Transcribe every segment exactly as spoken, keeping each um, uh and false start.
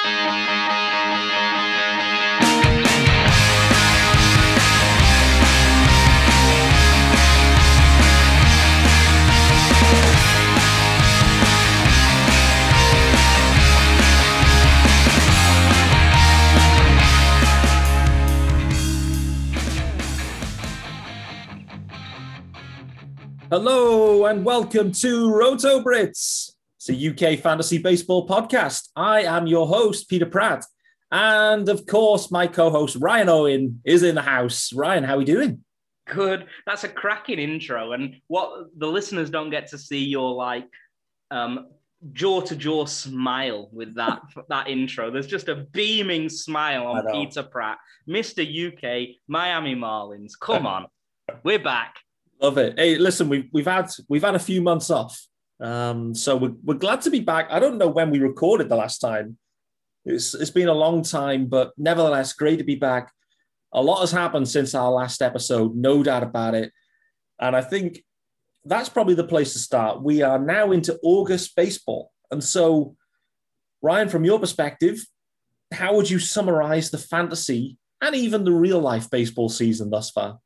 Hello and welcome to Roto Brits. It's a U K fantasy baseball podcast. I am your host, Peter Pratt. And of course, my co-host, Ryan Owen, is in the house. Ryan, how are we doing? Good. That's a cracking intro. And what the listeners don't get to see your like um, jaw-to-jaw smile with that, that intro. There's just a beaming smile on Peter Pratt. Mister U K, Miami Marlins. Come on. We're back. Love it. Hey, listen, we've we've had we've had a few months off, um, so we're we're glad to be back. I don't know when we recorded the last time. It's it's been a long time, but nevertheless, great to be back. A lot has happened since our last episode, no doubt about it. And I think that's probably the place to start. We are now into August baseball, and so Ryan, from your perspective, how would you summarize the fantasy and even the real life baseball season thus far?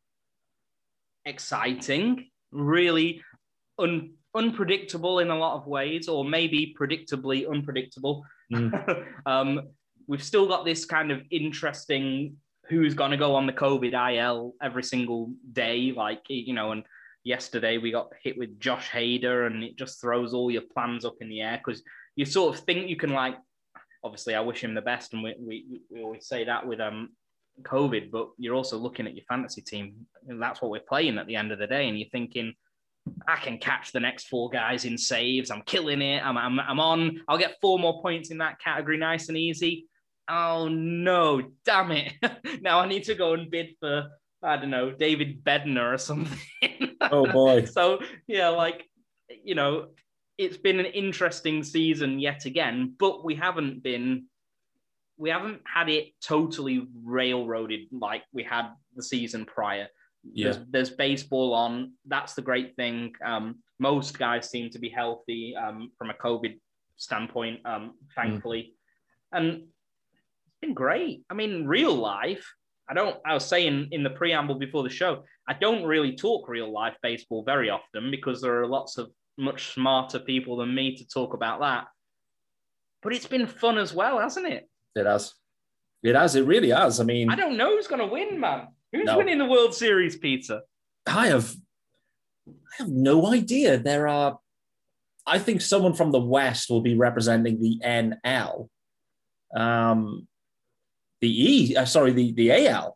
Exciting, really un- unpredictable in a lot of ways, or maybe predictably unpredictable. Mm. um, we've still got this kind of interesting who's going to go on the COVID I L every single day. Like, you know, and yesterday we got hit with Josh Hader, and it just throws all your plans up in the air because you sort of think you can, like, obviously I wish him the best, and we, we, we always say that with um COVID, but you're also looking at your fantasy team, and that's what we're playing at the end of the day, and you're thinking, I can catch the next four guys in saves, I'm killing it, I'm, I'm, I'm on, I'll get four more points in that category nice and easy. Oh no, damn it. Now I need to go and bid for, I don't know, David Bednar or something. Oh boy. So yeah, like, you know, it's been an interesting season yet again, but we haven't been We haven't had it totally railroaded like we had the season prior. Yeah. There's, there's baseball on. That's the great thing. Um, most guys seem to be healthy um, from a COVID standpoint, um, thankfully. Mm. And it's been great. I mean, real life, I don't, I was saying in the preamble before the show, I don't really talk real life baseball very often because there are lots of much smarter people than me to talk about that. But it's been fun as well, hasn't it? It has. It has. It really has. I mean, I don't know who's going to win, man. Who's no. winning the World Series, Peter? I have, I have no idea. There are, I think someone from the West will be representing the N L. Um, the E, uh, sorry, the, the A L.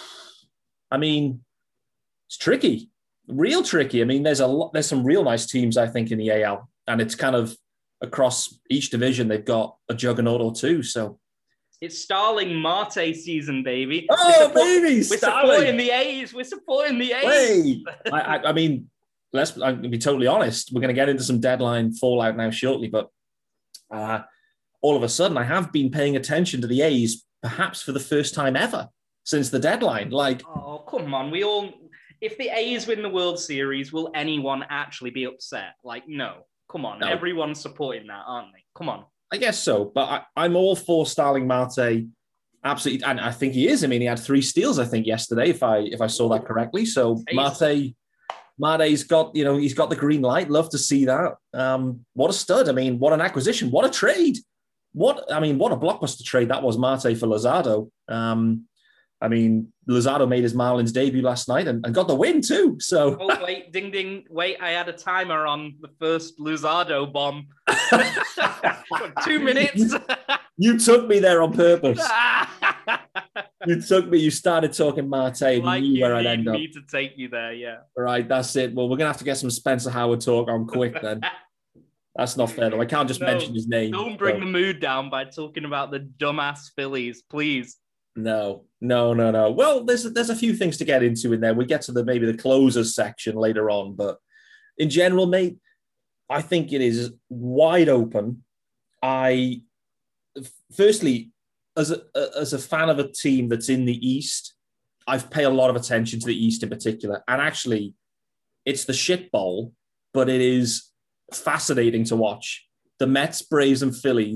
I mean, it's tricky, real tricky. I mean, there's a lot, there's some real nice teams, I think, in the A L, and it's kind of across each division, they've got a juggernaut or two. So, it's Starling Marte season, baby. Oh, we're support- baby, We're Starling. supporting the A's. We're supporting the A's. Hey. I, I, I mean, let's I'll be totally honest. We're going to get into some deadline fallout now shortly, but uh, all of a sudden, I have been paying attention to the A's, perhaps for the first time ever since the deadline. Like, oh, come on. We all, if the A's win the World Series, will anyone actually be upset? Like, no. Come on. No. Everyone's supporting that, aren't they? Come on. I guess so, but I, I'm all for Starling Marte, absolutely, and I think he is. I mean, he had three steals, I think, yesterday, if I if I saw that correctly. So Marte, Marte's got, you know, he's got the green light. Love to see that. Um, what a stud! I mean, what an acquisition! What a trade! What I mean, what a blockbuster trade that was, Marte for Luzardo. Um, I mean, Luzardo made his Marlins debut last night and, and got the win too. So, oh wait, ding ding, wait! I had a timer on the first Luzardo bomb. Two minutes. You took me there on purpose. You took me. You started talking Marte, and like you knew you where I'd need end up. me to take you there, yeah. All right, that's it. Well, we're gonna have to get some Spencer Howard talk on quick then. That's not fair though. I can't just no, mention his name. Don't bring so. the mood down by talking about the dumbass Phillies, please. No, no, no, no. Well, there's there's a few things to get into in there. We get to the maybe the closers section later on, but in general, mate, I think it is wide open. I, firstly, as a as a fan of a team that's in the East, I pay a lot of attention to the East in particular, and actually, it's the shit bowl, but it is fascinating to watch. The Mets, Braves, and Phillies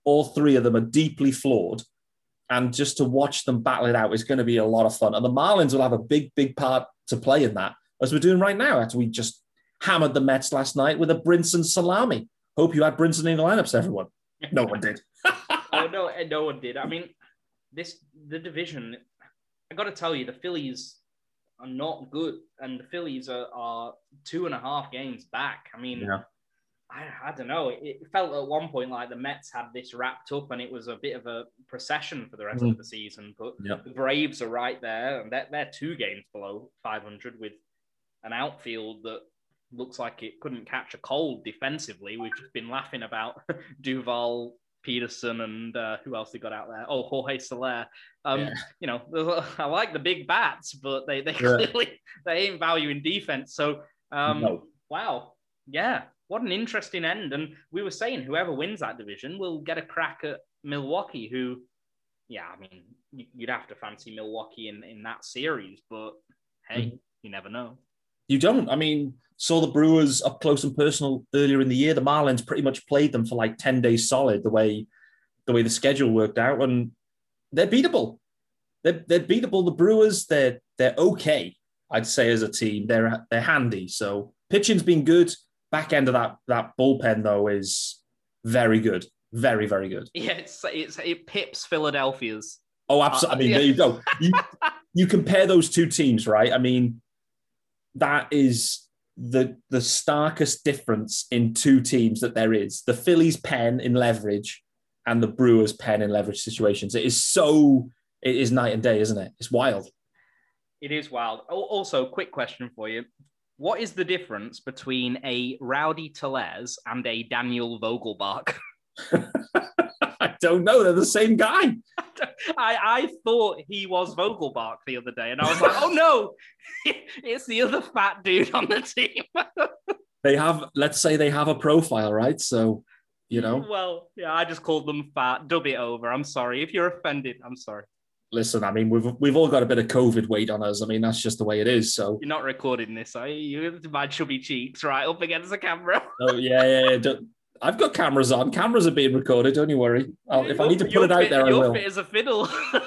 all three of them are deeply flawed. And just to watch them battle it out is going to be a lot of fun. And the Marlins will have a big, big part to play in that, as we're doing right now, after we just hammered the Mets last night with a Brinson salami. Hope you had Brinson in the lineups, everyone. No one did. Oh, no, no one did. I mean, this the division, I got to tell you, the Phillies are not good. And the Phillies are, are two and a half games back. I mean, yeah. I, I don't know. It, it felt at one point like the Mets had this wrapped up and it was a bit of a procession for the rest mm. of the season. But yep. the Braves are right there, and they're, they're two games below five hundred with an outfield that looks like it couldn't catch a cold defensively. We've just been laughing about Duval, Peterson, and uh, who else they got out there? Oh, Jorge Soler. Um, yeah. You know, I like the big bats, but they, they yeah. clearly they ain't valuing defense. So, um, no. wow. Yeah. What an interesting end. And we were saying whoever wins that division will get a crack at Milwaukee, who, yeah, I mean, you'd have to fancy Milwaukee in, in that series, but hey, mm-hmm. you never know. You don't. I mean, saw the Brewers up close and personal earlier in the year. The Marlins pretty much played them for like ten days solid, the way the way the schedule worked out, and they're beatable. They're, they're beatable. The Brewers, they're they're okay, I'd say, as a team. They're they're handy. So pitching's been good. Back end of that that bullpen though is very good, very very good. Yeah, it's, it's it pips Philadelphia's. Oh, absolutely. Uh, I mean, yeah. There you go. You you compare those two teams, right? I mean, that is the the starkest difference in two teams that there is. The Phillies' pen in leverage and the Brewers' pen in leverage situations. It is so. It is night and day, isn't it? It's wild. It is wild. Also, quick question for you. What is the difference between a Rowdy Tellez and a Daniel Vogelbach? I don't know. They're the same guy. I, I thought he was Vogelbach the other day, and I was like, oh, no, it's the other fat dude on the team. They have, let's say they have a profile, right? So, you know. Well, yeah, I just called them fat. Dub it over. I'm sorry. If you're offended, I'm sorry. Listen, I mean, we've we've all got a bit of COVID weight on us. I mean, that's just the way it is. So you're not recording this, are you? You my chubby cheeks right up against the camera. Oh yeah, yeah. yeah. Don't, I've got cameras on. Cameras are being recorded. Don't you worry. I'll, if I need to put it out fit, there, I you're will. Fit as a fiddle.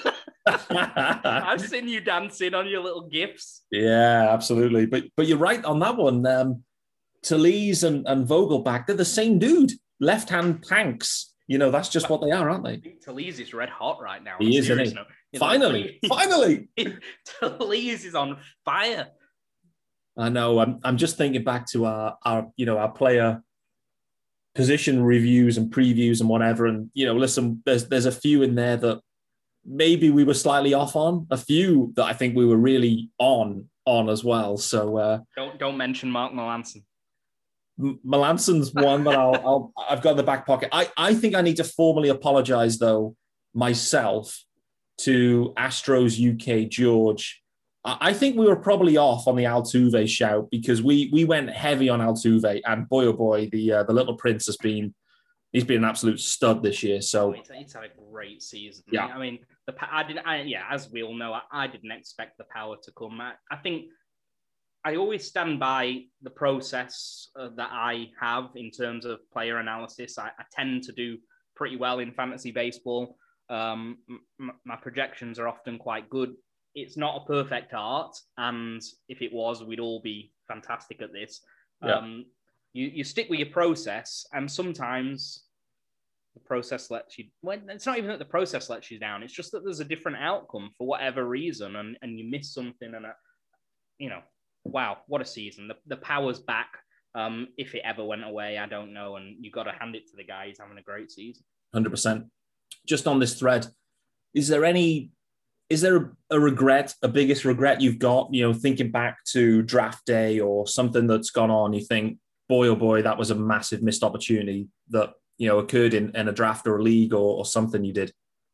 I've seen you dancing on your little gifs. Yeah, absolutely. But but you're right on that one. Um, Tellez and and Vogelbach, they're the same dude. Left hand tanks. You know, that's just what they are, aren't they? Tellez is red hot right now. He is, isn't he? Finally, finally. Tellez is on fire. I know. I'm I'm just thinking back to our, our you know, our player position reviews and previews and whatever. And, you know, listen, there's there's a few in there that maybe we were slightly off on. A few that I think we were really on on as well. So uh, don't don't mention Mark Melancon. Melanson's one that I'll, I'll I've got in the back pocket. I, I think I need to formally apologize though myself to Astros U K George. I, I think we were probably off on the Altuve shout because we we went heavy on Altuve, and boy oh boy, the uh, the little prince has been he's been an absolute stud this year. So he's, he's had a great season. Yeah, I mean the I didn't I, yeah as we all know I, I didn't expect the power to come. I, I think. I always stand by the process uh, that I have in terms of player analysis. I, I tend to do pretty well in fantasy baseball. Um, m- my projections are often quite good. It's not a perfect art, and if it was, we'd all be fantastic at this. Yeah. Um, you, you stick with your process, and sometimes the process lets you... Well, it's not even that the process lets you down. It's just that there's a different outcome for whatever reason, and, and you miss something, and, a, you know... Wow, what a season. The, the power's back. Um, if it ever went away, I don't know. And you got to hand it to the guy. He's having a great season. one hundred percent. Just on this thread, is there any, is there a, a regret, a biggest regret you've got, you know, thinking back to draft day or something that's gone on, you think, boy, oh boy, that was a massive missed opportunity that, you know, occurred in, in a draft or a league or, or something you did?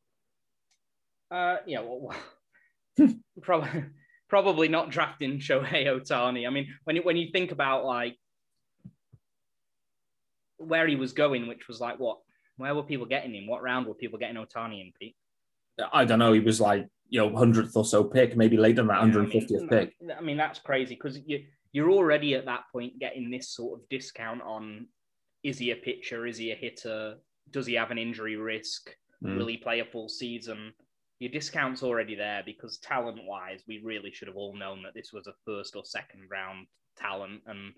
Uh, yeah, well, probably... Probably not drafting Shohei Ohtani. I mean, when you, when you think about like where he was going, which was like what, where were people getting him? What round were people getting Ohtani in, Pete? I don't know. He was like, you know, hundredth or so pick, maybe later than that, one hundred fiftieth I mean, pick. I mean, that's crazy because you you're already at that point getting this sort of discount on is he a pitcher, is he a hitter, does he have an injury risk? Mm. Will he play a full season? Your discount's already there because talent-wise, we really should have all known that this was a first or second round talent, and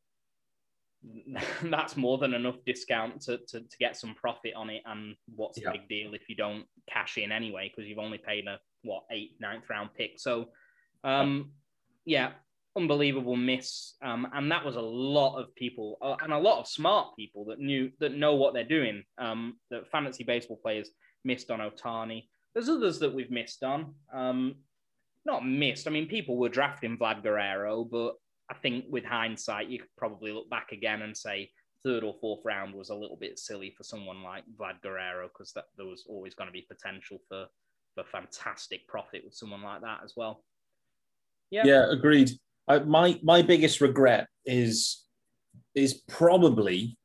that's more than enough discount to, to, to get some profit on it. And what's yeah. the big deal if you don't cash in anyway, because you've only paid a, what, eighth, ninth round pick. So, um, yeah, unbelievable miss. Um, and that was a lot of people uh, and a lot of smart people that knew, that know what they're doing, um, that fantasy baseball players missed on Ohtani. There's others that we've missed on. Um, not missed. I mean, people were drafting Vlad Guerrero, but I think with hindsight, you could probably look back again and say third or fourth round was a little bit silly for someone like Vlad Guerrero, because that there was always going to be potential for, for fantastic profit with someone like that as well. Yeah, yeah, agreed. I, my my biggest regret is is probably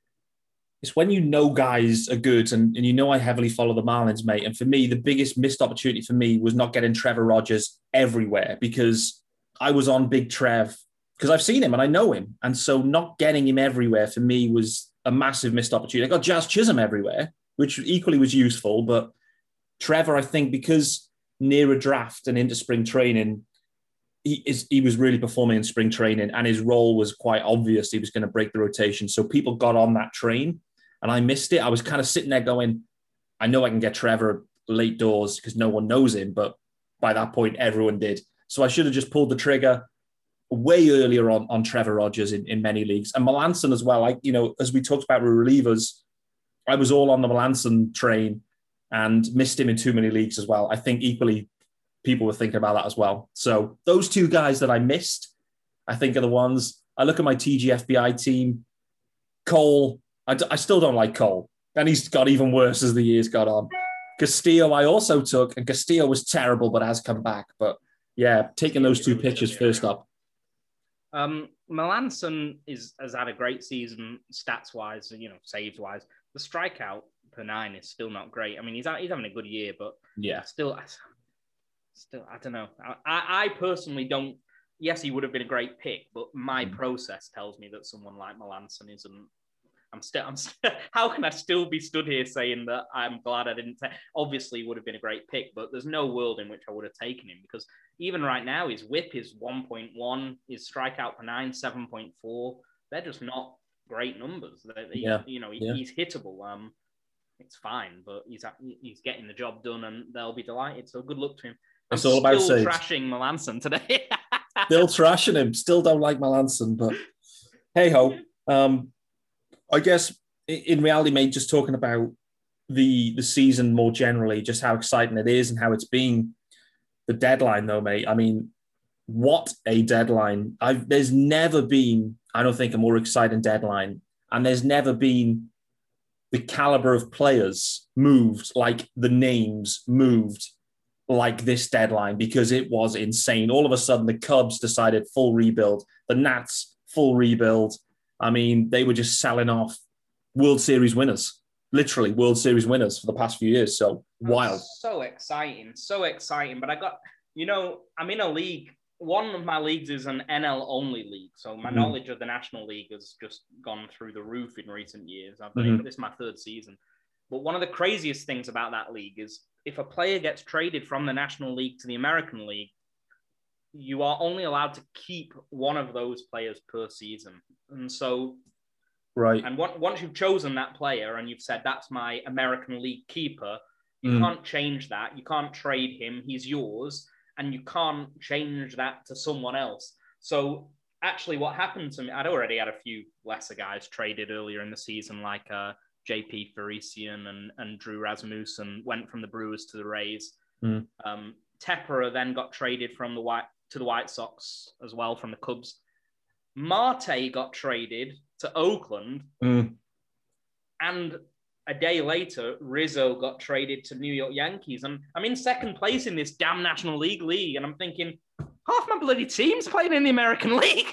it's when you know guys are good, and, and you know I heavily follow the Marlins, mate. And for me, the biggest missed opportunity for me was not getting Trevor Rogers everywhere, because I was on Big Trev. Because I've seen him and I know him. And so not getting him everywhere for me was a massive missed opportunity. I got Jazz Chisholm everywhere, which equally was useful. But Trevor, I think, because near a draft and into spring training, he is he was really performing in spring training, and his role was quite obvious. He was going to break the rotation. So people got on that train and I missed it. I was kind of sitting there going, I know I can get Trevor late doors because no one knows him. But by that point, everyone did. So I should have just pulled the trigger way earlier on, on Trevor Rogers in, in many leagues. And Melanson as well. I, you know, as we talked about with relievers, I was all on the Melanson train and missed him in too many leagues as well. I think equally people were thinking about that as well. So those two guys that I missed, I think are the ones. I look at my T G F B I team. Cole, I, I still don't like Cole. And he's got even worse as the years got on. Castillo I also took, and Castillo was terrible, but has come back. But yeah, taking those two pitchers first up. Um, Melanson is has had a great season stats wise, you know, saves wise. The strikeout per nine is still not great. I mean, he's he's having a good year, but yeah, still, still, I don't know. I, I personally don't. Yes, he would have been a great pick, but my mm. process tells me that someone like Melanson isn't. I'm still. I'm. St- how can I still be stood here saying that I'm glad I didn't take? Obviously, he would have been a great pick, but there's no world in which I would have taken him, because even right now, his whip is one point one, his strikeout per nine, seven point four. They're just not great numbers. They're, yeah. You know, he, yeah. he's hittable. Um, it's fine, but he's he's getting the job done, and they'll be delighted. So good luck to him. I'm it's all about still trashing Melanson today. Still trashing him. Still don't like Melanson, but hey ho. Um, I guess in reality, mate, just talking about the the season more generally, just how exciting it is and how it's been. The deadline, though, mate. I mean, what a deadline. I've, there's never been, I don't think, a more exciting deadline. And there's never been the caliber of players moved, like the names moved like this deadline, because it was insane. All of a sudden, the Cubs decided full rebuild. The Nats, full rebuild. I mean, they were just selling off World Series winners. Literally World Series winners for the past few years. So wild. So exciting. So exciting. But I got, you know, I'm in a league. One of my leagues is an N L only league. So my mm. knowledge of the National League has just gone through the roof in recent years. I've been, mm-hmm. This is my third season. But one of the craziest things about that league is if a player gets traded from the National League to the American League, you are only allowed to keep one of those players per season. And so Right. And once you've chosen that player and you've said, that's my American League keeper, you mm. can't change that. You can't trade him. He's yours. And you can't change that to someone else. So actually what happened to me, I'd already had a few lesser guys traded earlier in the season, like uh, J P Farisian and, and Drew Rasmussen went from the Brewers to the Rays. Mm. Um, Tepera then got traded from the White to the White Sox as well from the Cubs. Marte got traded to Oakland, mm. and a day later, Rizzo got traded to New York Yankees. And I'm in second place in this damn National League league, and I'm thinking, half my bloody team's playing in the American League.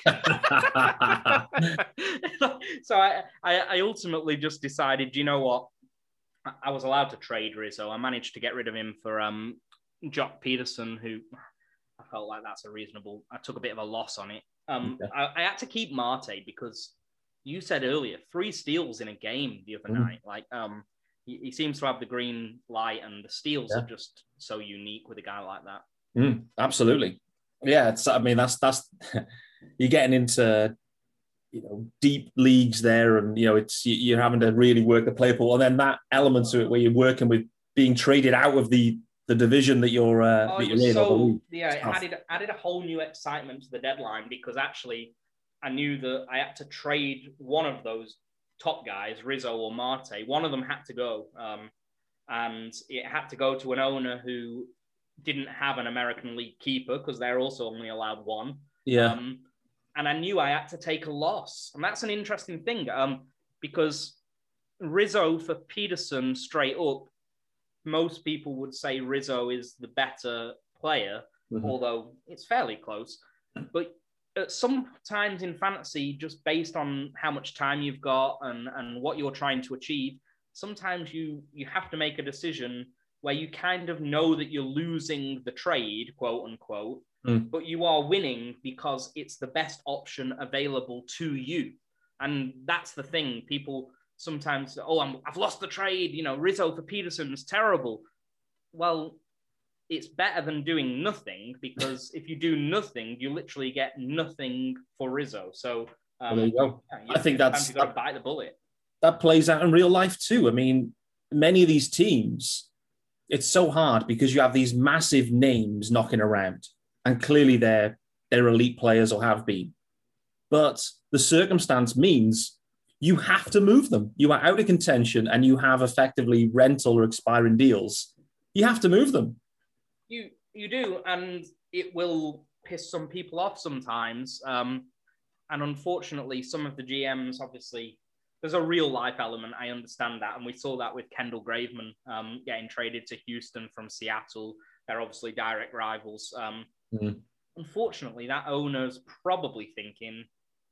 So I, I, I ultimately just decided, you know what? I was allowed to trade Rizzo. I managed to get rid of him for um, Jock Peterson, who I felt like that's a reasonable, I took a bit of a loss on it. Um, okay. I, I had to keep Marte because you said earlier, three steals in a game the other mm. night. Like, um, he, he seems to have the green light, and the steals Yeah. are just so unique with a guy like that. Mm, absolutely. Yeah, it's, I mean, that's that's you're getting into, you know, deep leagues there, and you know, it's you're having to really work the play pool, and then that element to it where you're working with being traded out of the the division that you're uh, Oh, that it you're was in. Or the so league. yeah, it It's tough. added added a whole new excitement to the deadline, because actually I knew that I had to trade one of those top guys, Rizzo or Marte. One of them had to go, um, and it had to go to an owner who didn't have an American League keeper, because they're also only allowed one. Yeah. Um, and I knew I had to take a loss, and that's an interesting thing, um, because Rizzo for Peterson straight up, most people would say Rizzo is the better player, mm-hmm. although it's fairly close. But at sometimes in fantasy, just based on how much time you've got and, and what you're trying to achieve, sometimes you, you have to make a decision where you kind of know that you're losing the trade, quote unquote, mm. but you are winning because it's the best option available to you. And that's the thing. People sometimes, oh, I'm, I've lost the trade, you know, Rizzo for Peterson's terrible. Well, it's better than doing nothing, because if you do nothing, you literally get nothing for Rizzo. So um, well, there you go. Yeah, you, I think that's you've got to bite the bullet. That plays out in real life too. I mean, many of these teams, it's so hard because you have these massive names knocking around, and clearly they're they're elite players or have been. But the circumstance means you have to move them. You are out of contention and you have effectively rental or expiring deals. You have to move them. You you do, and it will piss some people off sometimes. Um, and unfortunately, some of the G Ms, obviously, there's a real life element. I understand that. And we saw that with Kendall Graveman um, getting traded to Houston from Seattle. They're obviously direct rivals. Um, mm. Unfortunately, that owner's probably thinking,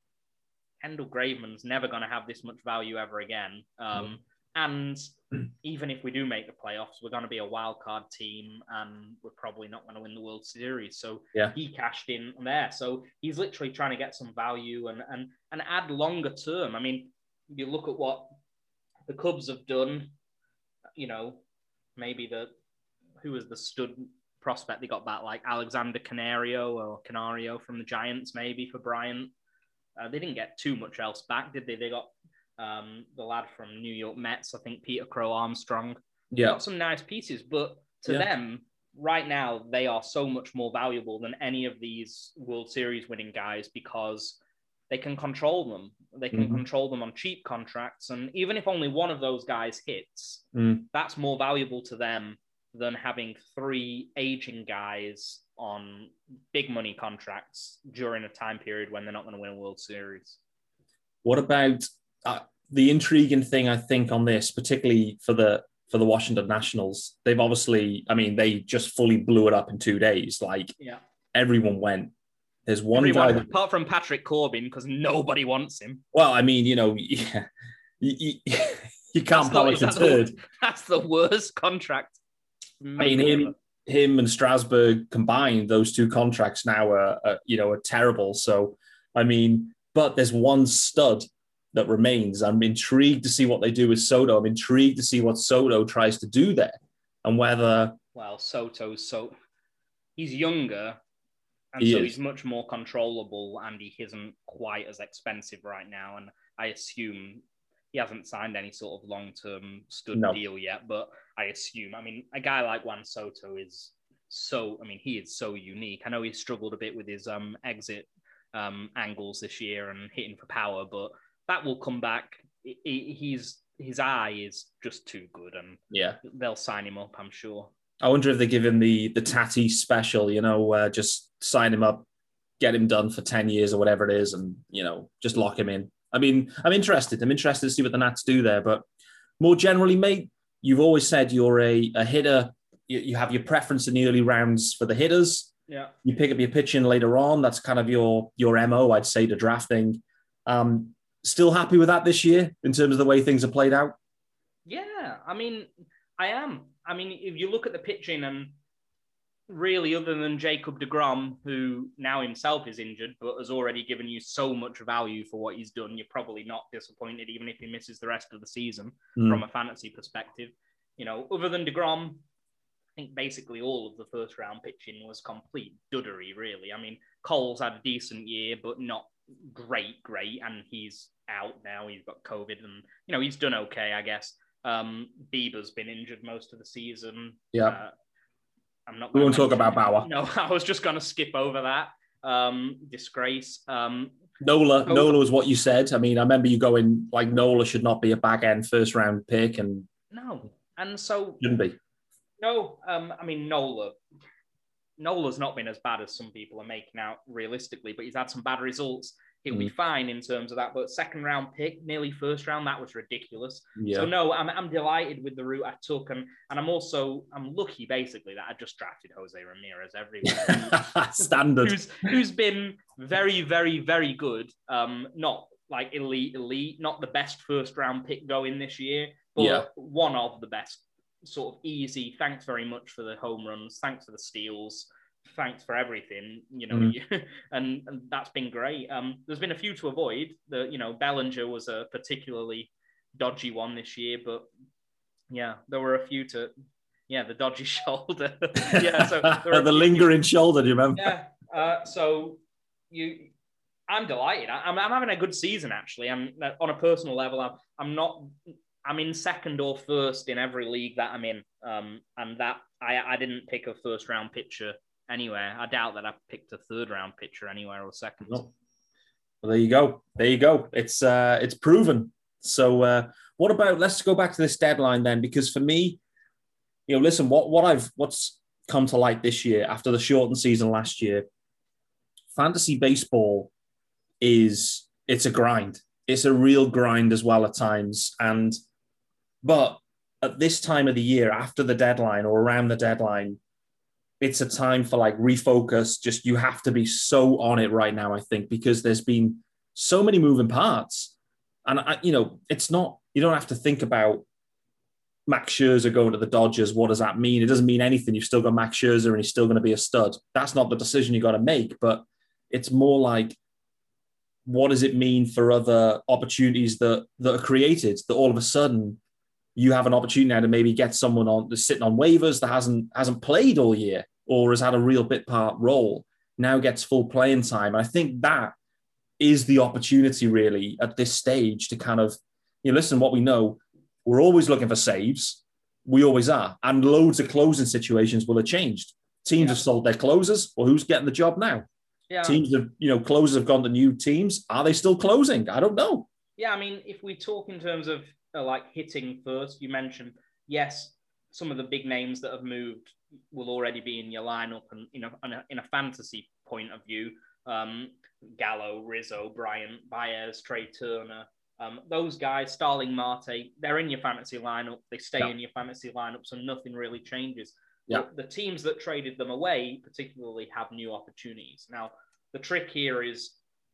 Kendall Graveman's never going to have this much value ever again. Um, yeah. And even if we do make the playoffs, we're going to be a wild card team, and we're probably not going to win the World Series. So yeah. He cashed in there. So he's literally trying to get some value and, and, and add longer term. I mean, you look at what the Cubs have done, you know, maybe the, who was the stud prospect they got back, like Alexander Canario or Canario from the Giants, maybe for Bryant. Uh, they didn't get too much else back, did they? They got um, the lad from New York Mets, I think Peter Crow Armstrong. Yeah. Got some nice pieces, but to yeah. them, right now, they are so much more valuable than any of these World Series winning guys, because they can control them. They can mm-hmm. control them on cheap contracts. And even if only one of those guys hits, mm. that's more valuable to them than having three aging guys on big money contracts during a time period when they're not going to win a World Series. What about uh, the intriguing thing, I think, on this, particularly for the for the Washington Nationals? They've obviously, I mean, they just fully blew it up in two days. Like, yeah. everyone went. There's one Everyone, guy that, apart from Patrick Corbin, because nobody wants him. Well, I mean, you know, yeah, you, you, you can't polish a turd. The, that's the worst contract. I mean, him, him and Strasburg combined, those two contracts now are, are, you know, are terrible. So, I mean, but there's one stud that remains. I'm intrigued to see what they do with Soto. I'm intrigued to see what Soto tries to do there, and whether. Well, Soto's so he's younger. And he so is. He's much more controllable, and he isn't quite as expensive right now. And I assume he hasn't signed any sort of long-term stud no. deal yet, but I assume, I mean, a guy like Juan Soto is so, I mean, he is so unique. I know he's struggled a bit with his um, exit um, angles this year and hitting for power, but that will come back. He, he's, his eye is just too good, and yeah, they'll sign him up, I'm sure. I wonder if they give him the the Tatis special, you know, uh, just sign him up, get him done for ten years or whatever it is, and, you know, just lock him in. I mean, I'm interested. I'm interested to see what the Nats do there. But more generally, mate, you've always said you're a, a hitter. You, you have your preference in the early rounds for the hitters. Yeah. You pick up your pitching later on. That's kind of your your M O, I'd say, to drafting. Um, still happy with that this year in terms of the way things have played out? Yeah, I mean, I am. I mean, if you look at the pitching, and really, other than Jacob deGrom, who now himself is injured, but has already given you so much value for what he's done, you're probably not disappointed, even if he misses the rest of the season mm. from a fantasy perspective. You know, other than deGrom, I think basically all of the first round pitching was complete duddery, really. I mean, Cole's had a decent year, but not great, great, and he's out now. He's got COVID, and, you know, he's done okay, I guess. Um, Bieber's been injured most of the season. Yeah. Uh, I'm not. We won't talk about Bauer. No, I was just going to skip over that. Um, disgrace. Um, Nola, oh, Nola was what you said. I mean, I remember you going like Nola should not be a back end first round pick, and no, and so shouldn't be. No, um, I mean Nola. Nola's not been as bad as some people are making out realistically, but he's had some bad results. He'll mm. be fine in terms of that. But second round pick, nearly first round, that was ridiculous. Yeah. So no, I'm I'm delighted with the route I took, and and I'm also I'm lucky basically that I just drafted Jose Ramirez everywhere. Standard. who's who's been very very very good. Um, not like elite elite, not the best first round pick going this year, but yeah. one of the best. Sort of easy. Thanks very much for the home runs. Thanks for the steals. Thanks for everything. You know, mm. and, and that's been great. Um, there's been a few to avoid. The you know Bellinger was a particularly dodgy one this year, but yeah, there were a few to yeah the dodgy shoulder. yeah, so the few, lingering shoulder. Do you remember? Yeah. Uh, so you, I'm delighted. I, I'm I'm having a good season actually. I'm on a personal level. I'm I'm not. I'm in second or first in every league that I'm in. Um, and that I, I didn't pick a first round pitcher anywhere. I doubt that I picked a third round pitcher anywhere or second. No. Well, there you go. There you go. It's uh, it's proven. So uh, what about, let's go back to this deadline then, because for me, you know, listen, what, what I've, what's come to light this year after the shortened season last year, fantasy baseball is, it's a grind. It's a real grind as well at times. And But at this time of the year, after the deadline or around the deadline, it's a time for like refocus. Just you have to be so on it right now, I think, because there's been so many moving parts. And, I, you know, it's not, you don't have to think about Max Scherzer going to the Dodgers. What does that mean? It doesn't mean anything. You've still got Max Scherzer and he's still going to be a stud. That's not the decision you got to make. But it's more like, what does it mean for other opportunities that, that are created, that all of a sudden you have an opportunity now to maybe get someone on that's sitting on waivers that hasn't hasn't played all year or has had a real bit part role, now gets full playing time. And I think that is the opportunity really at this stage to kind of, you know, listen, what we know, we're always looking for saves. We always are. And loads of closing situations will have changed. Teams yeah. have sold their closers. Well, who's getting the job now? Yeah. Teams have, you know, closers have gone to new teams. Are they still closing? I don't know. Yeah, I mean, if we talk in terms of uh, like hitting first, you mentioned, yes, some of the big names that have moved will already be in your lineup, and you know, in a, in a fantasy point of view, um, Gallo, Rizzo, Bryant, Baez, Trey Turner, um, those guys, Starling Marte, they're in your fantasy lineup. They stay yeah. in your fantasy lineup, so nothing really changes. Yeah. The teams that traded them away particularly have new opportunities. Now, the trick here is,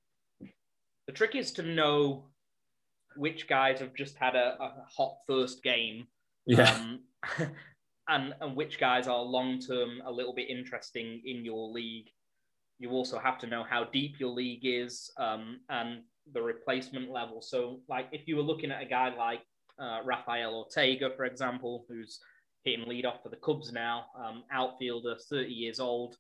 the trick is to know which guys have just had a, a hot first game, yeah, um, and, and which guys are long-term a little bit interesting in your league. You also have to know how deep your league is, um, and the replacement level. So, like, if you were looking at a guy like uh, Rafael Ortega, for example, who's hitting leadoff for the Cubs now, um, outfielder, thirty years old.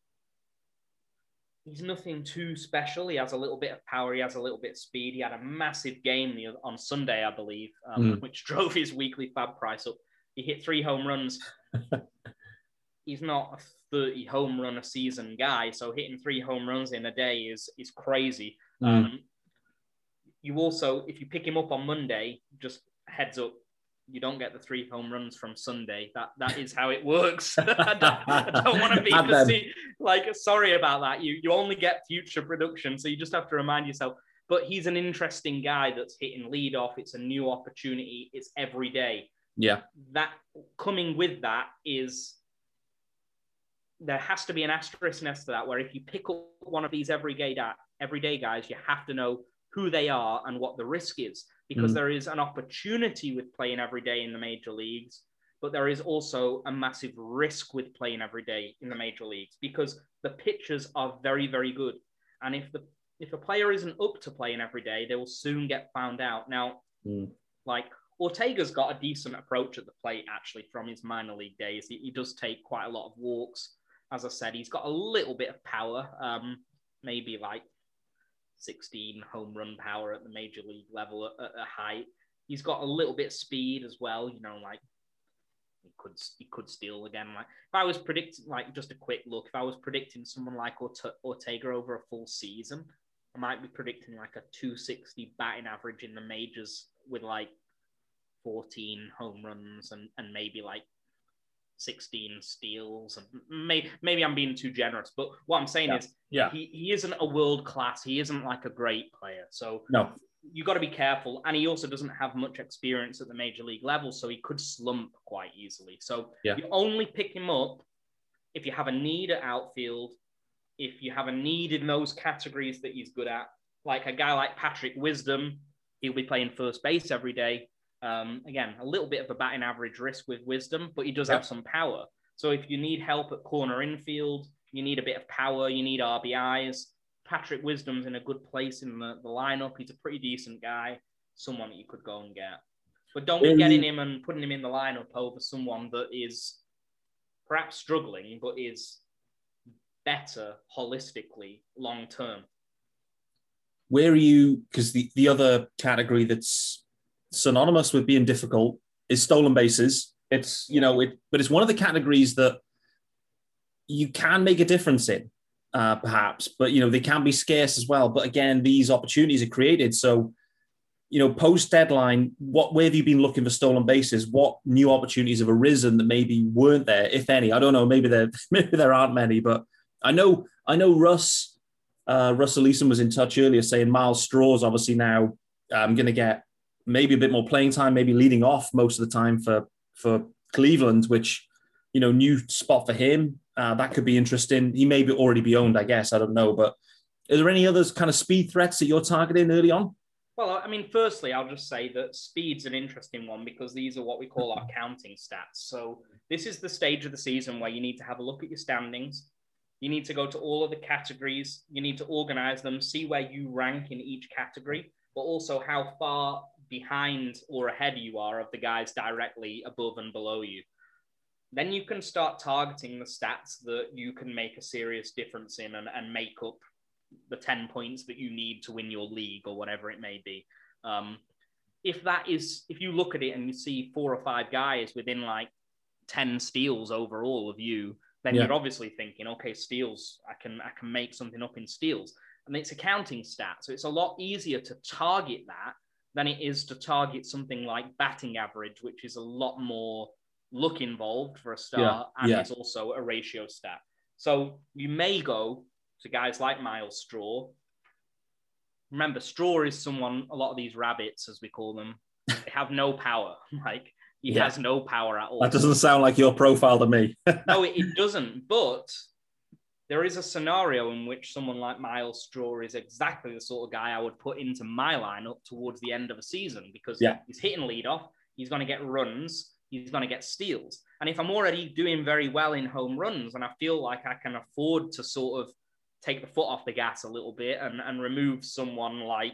He's nothing too special. He has a little bit of power. He has a little bit of speed. He had a massive game the, on Sunday, I believe, um, mm. which drove his weekly fab price up. He hit three home runs. He's not a thirty home run a season guy, so hitting three home runs in a day is is crazy. Mm. Um, you also, if you pick him up on Monday, just heads up, you don't get the three home runs from Sunday. That that is how it works. I don't, I don't want to be the, like, sorry about that. You you only get future production, so you just have to remind yourself. But he's an interesting guy that's hitting leadoff. It's a new opportunity. It's every day. Yeah. That coming with that is, there has to be an asterisk next to that, where if you pick up one of these everyday everyday guys, you have to know who they are and what the risk is. Because mm. there is an opportunity with playing every day in the major leagues but there is also a massive risk with playing every day in the major leagues because the pitchers are very, very good. And if the if a player isn't up to playing every day, they will soon get found out. Now, mm. like Ortega's got a decent approach at the plate, actually, from his minor league days. He, he does take quite a lot of walks. As I said, he's got a little bit of power, um, maybe like sixteen home run power at the major league level at, at a height. He's got a little bit of speed as well, you know, like he could he could steal again. Like if I was predicting, like just a quick look, if I was predicting someone like Orte- Ortega over a full season, I might be predicting like a two sixty batting average in the majors with like fourteen home runs and, and maybe like sixteen steals. And maybe, maybe I'm being too generous, but what I'm saying yeah. is yeah. He, he isn't a world class. He isn't like a great player. So no. You got to be careful. And he also doesn't have much experience at the major league level, so he could slump quite easily. So yeah. you only pick him up if you have a need at outfield, if you have a need in those categories that he's good at. Like a guy like Patrick Wisdom, he'll be playing first base every day. Um, again, a little bit of a batting average risk with Wisdom, but he does yep. have some power. So if you need help at corner infield, you need a bit of power, you need R B Is, Patrick Wisdom's in a good place in the, the lineup. He's a pretty decent guy, someone that you could go and get. But don't be getting him and putting him in the lineup over someone that is perhaps struggling, but is better holistically long-term. Where are you, because the, the other category that's synonymous with being difficult is stolen bases. It's, you know, it, but it's one of the categories that you can make a difference in. Uh, perhaps, but, you know, they can be scarce as well. But again, these opportunities are created. So, you know, post deadline, what, where have you been looking for stolen bases? What new opportunities have arisen that maybe weren't there, if any? I don't know. Maybe there, maybe there aren't many, but I know, I know Russ, uh, Russell Leeson was in touch earlier saying Miles Straw's obviously now um, going to get maybe a bit more playing time, maybe leading off most of the time for, for Cleveland, which, you know, new spot for him. Uh, that could be interesting. He may be already be owned, I guess. I don't know. But are there any others kind of speed threats that you're targeting early on? Well, I mean, firstly, I'll just say that speed's an interesting one because these are what we call our counting stats. So this is the stage of the season where you need to have a look at your standings. You need to go to all of the categories. You need to organize them, see where you rank in each category, but also how far behind or ahead you are of the guys directly above and below you. Then you can start targeting the stats that you can make a serious difference in and, and make up the ten points that you need to win your league or whatever it may be. Um, if that is, if you look at it and you see four or five guys within like ten steals overall of you, then yeah. you're obviously thinking, okay, steals, I can, I can make something up in steals. And it's a counting stat. So it's a lot easier to target that than it is to target something like batting average, which is a lot more look involved for a start, yeah, and yeah. it's also a ratio stat. So you may go to guys like Miles Straw. Remember, Straw is someone, a lot of these rabbits, as we call them, they have no power. Like, he yeah. has no power at all. That doesn't sound like your profile to me. No, it, it doesn't. But there is a scenario in which someone like Miles Straw is exactly the sort of guy I would put into my lineup towards the end of a season because yeah. he's hitting leadoff, he's going to get runs, he's going to get steals. And if I'm already doing very well in home runs and I feel like I can afford to sort of take the foot off the gas a little bit and, and remove someone like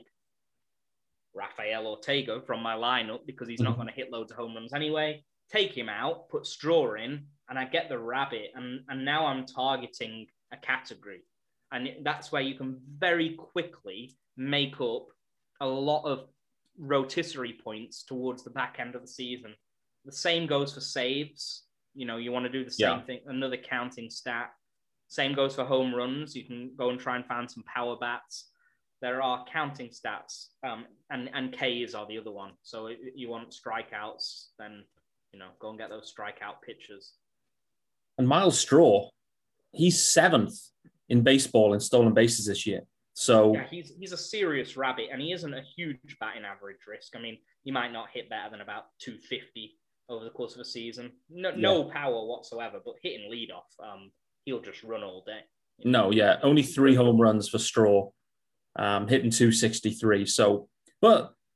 Rafael Ortega from my lineup because he's mm-hmm. not going to hit loads of home runs anyway, take him out, put Straw in, and I get the rabbit. And, and now I'm targeting a category. And that's where you can very quickly make up a lot of rotisserie points towards the back end of the season. The same goes for saves. You know, you want to do the same yeah. thing, another counting stat. Same goes for home runs. You can go and try and find some power bats. There are counting stats, um, and, and Ks are the other one. So if you want strikeouts, then, you know, go and get those strikeout pitchers. And Miles Straw, he's seventh in baseball in stolen bases this year. So yeah, he's he's a serious rabbit, and he isn't a huge batting average risk. I mean, he might not hit better than about two fifty over the course of a season. No, yeah. no power whatsoever, but hitting leadoff, um, he'll just run all day. You know? No, yeah, only three home runs for Straw, um, hitting two sixty-three. So, but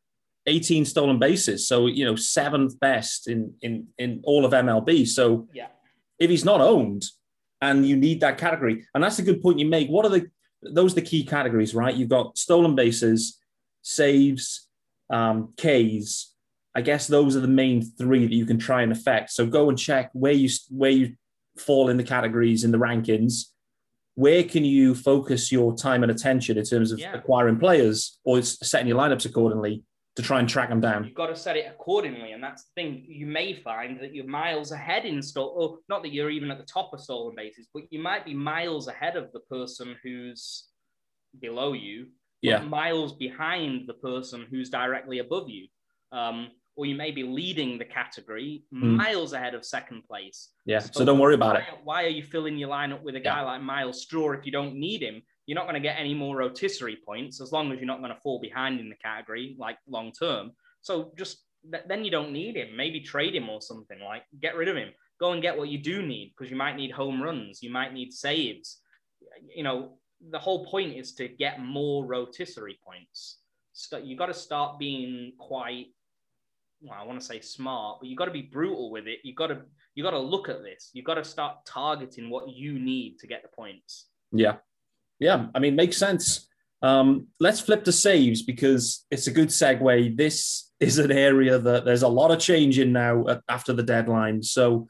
eighteen stolen bases. So, you know, seventh best in in in all of M L B. So yeah, if he's not owned and you need that category, and that's a good point you make. What are the those are the key categories, right? You've got stolen bases, saves, um, Ks. I guess those are the main three that you can try and affect. So go and check where you where you fall in the categories in the rankings. Where can you focus your time and attention in terms of yeah. acquiring players or setting your lineups accordingly to try and track them down? You've got to set it accordingly. And that's the thing. You may find that you're miles ahead in stolen, or not that you're even at the top of stolen bases, but you might be miles ahead of the person who's below you, but yeah. miles behind the person who's directly above you. Um, or you may be leading the category mm. miles ahead of second place. Yeah, so, so don't worry about why, it. Why are you filling your lineup with a guy yeah. like Miles Straw if you don't need him? You're not going to get any more rotisserie points as long as you're not going to fall behind in the category, like long term. So just then you don't need him. Maybe trade him or something, like get rid of him. Go and get what you do need, because you might need home runs. You might need saves. You know, the whole point is to get more rotisserie points. So you got to start being quite, well, I want to say smart, but you got to be brutal with it. You got to you got to look at this. You got to start targeting what you need to get the points. Yeah, yeah. I mean, makes sense. Um, let's flip to saves, because it's a good segue. This is an area that there's a lot of change in now after the deadline. So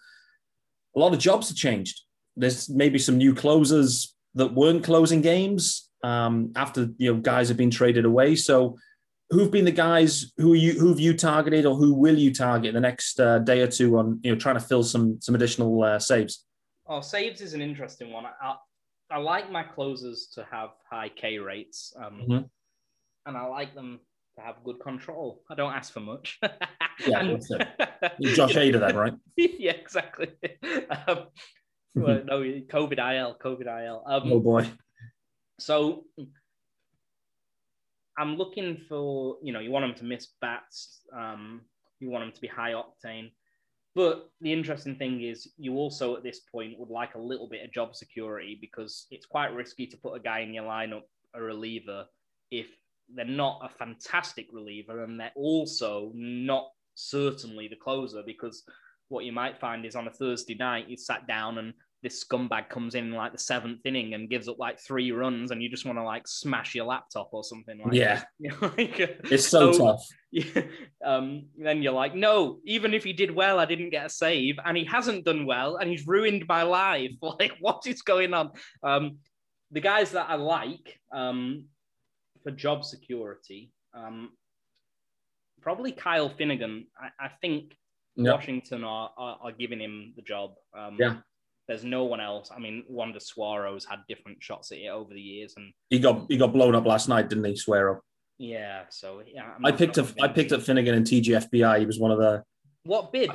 a lot of jobs have changed. There's maybe some new closers that weren't closing games um, after you know guys have been traded away. So who've been the guys who you who've you targeted, or who will you target the next uh, day or two on you know trying to fill some some additional uh, saves? Oh, saves is an interesting one. I, I like my closers to have high K rates, um, mm-hmm. and I like them to have good control. I don't ask for much. Yeah, and, you're Josh Hader then, right? Yeah, exactly. Um, well, no, COVID I L, COVID I L. Um, oh boy. So I'm looking for, you know, you want them to miss bats. Um, you want them to be high octane. But the interesting thing is you also at this point would like a little bit of job security, because it's quite risky to put a guy in your lineup, a reliever, if they're not a fantastic reliever and they're also not certainly the closer, because what you might find is on a Thursday night, you sat down and this scumbag comes in like the seventh inning and gives up like three runs, and you just want to like smash your laptop or something like yeah. that. like, it's so, so tough. Yeah. Um, then you're like, no, even if he did well, I didn't get a save, and he hasn't done well, and he's ruined my life. Like, what is going on? Um, the guys that I like um, for job security, um, probably Kyle Finnegan. I, I think yep. Washington are, are are giving him the job. Um, yeah. There's no one else. I mean, Wander Suaro's had different shots at it over the years, and he got he got blown up last night, didn't he, Suaro? Yeah. So yeah, I picked up I picked up Finnegan in T G F B I. He was one of the. What bid?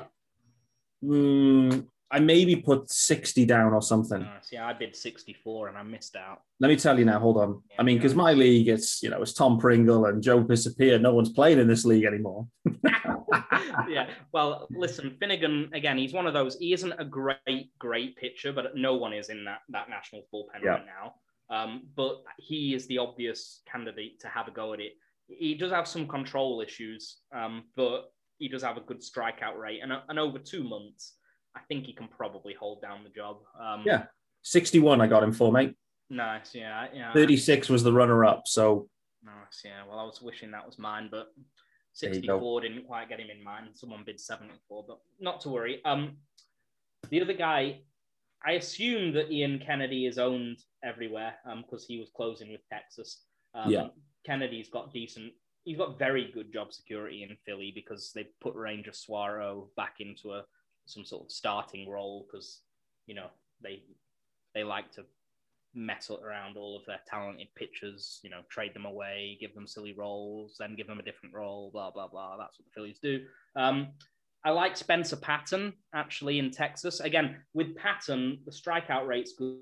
Mm, I maybe put sixty down or something. Oh, see, I bid sixty-four and I missed out. Let me tell you now. Hold on. Yeah, I mean, because my league, it's you know, it's Tom Pringle and Joe Pisapia. No one's playing in this league anymore. Yeah. Well, listen, Finnegan again. He's one of those. He isn't a great, great pitcher, but no one is in that that national bullpen yeah. right now. Um, but he is the obvious candidate to have a go at it. He does have some control issues, um, but he does have a good strikeout rate, and and over two months, I think he can probably hold down the job. Um, yeah, sixty-one I got him for, mate. Nice, yeah, yeah. thirty-six was the runner-up, so. Nice, yeah. Well, I was wishing that was mine, but sixty-four didn't quite get him in mine. Someone bid seventy-four, but not to worry. Um, the other guy, I assume that Ian Kennedy is owned everywhere, um, because he was closing with Texas. Um, yeah. Kennedy's got decent. He's got very good job security in Philly because they put Ranger Suaro back into a some sort of starting role because you know they they like to mess around all of their talented pitchers, you know, trade them away, give them silly roles, then give them a different role, blah blah blah. That's what the Phillies do. Um, I like Spencer Patton actually in Texas. Again, with Patton, the strikeout rate's good.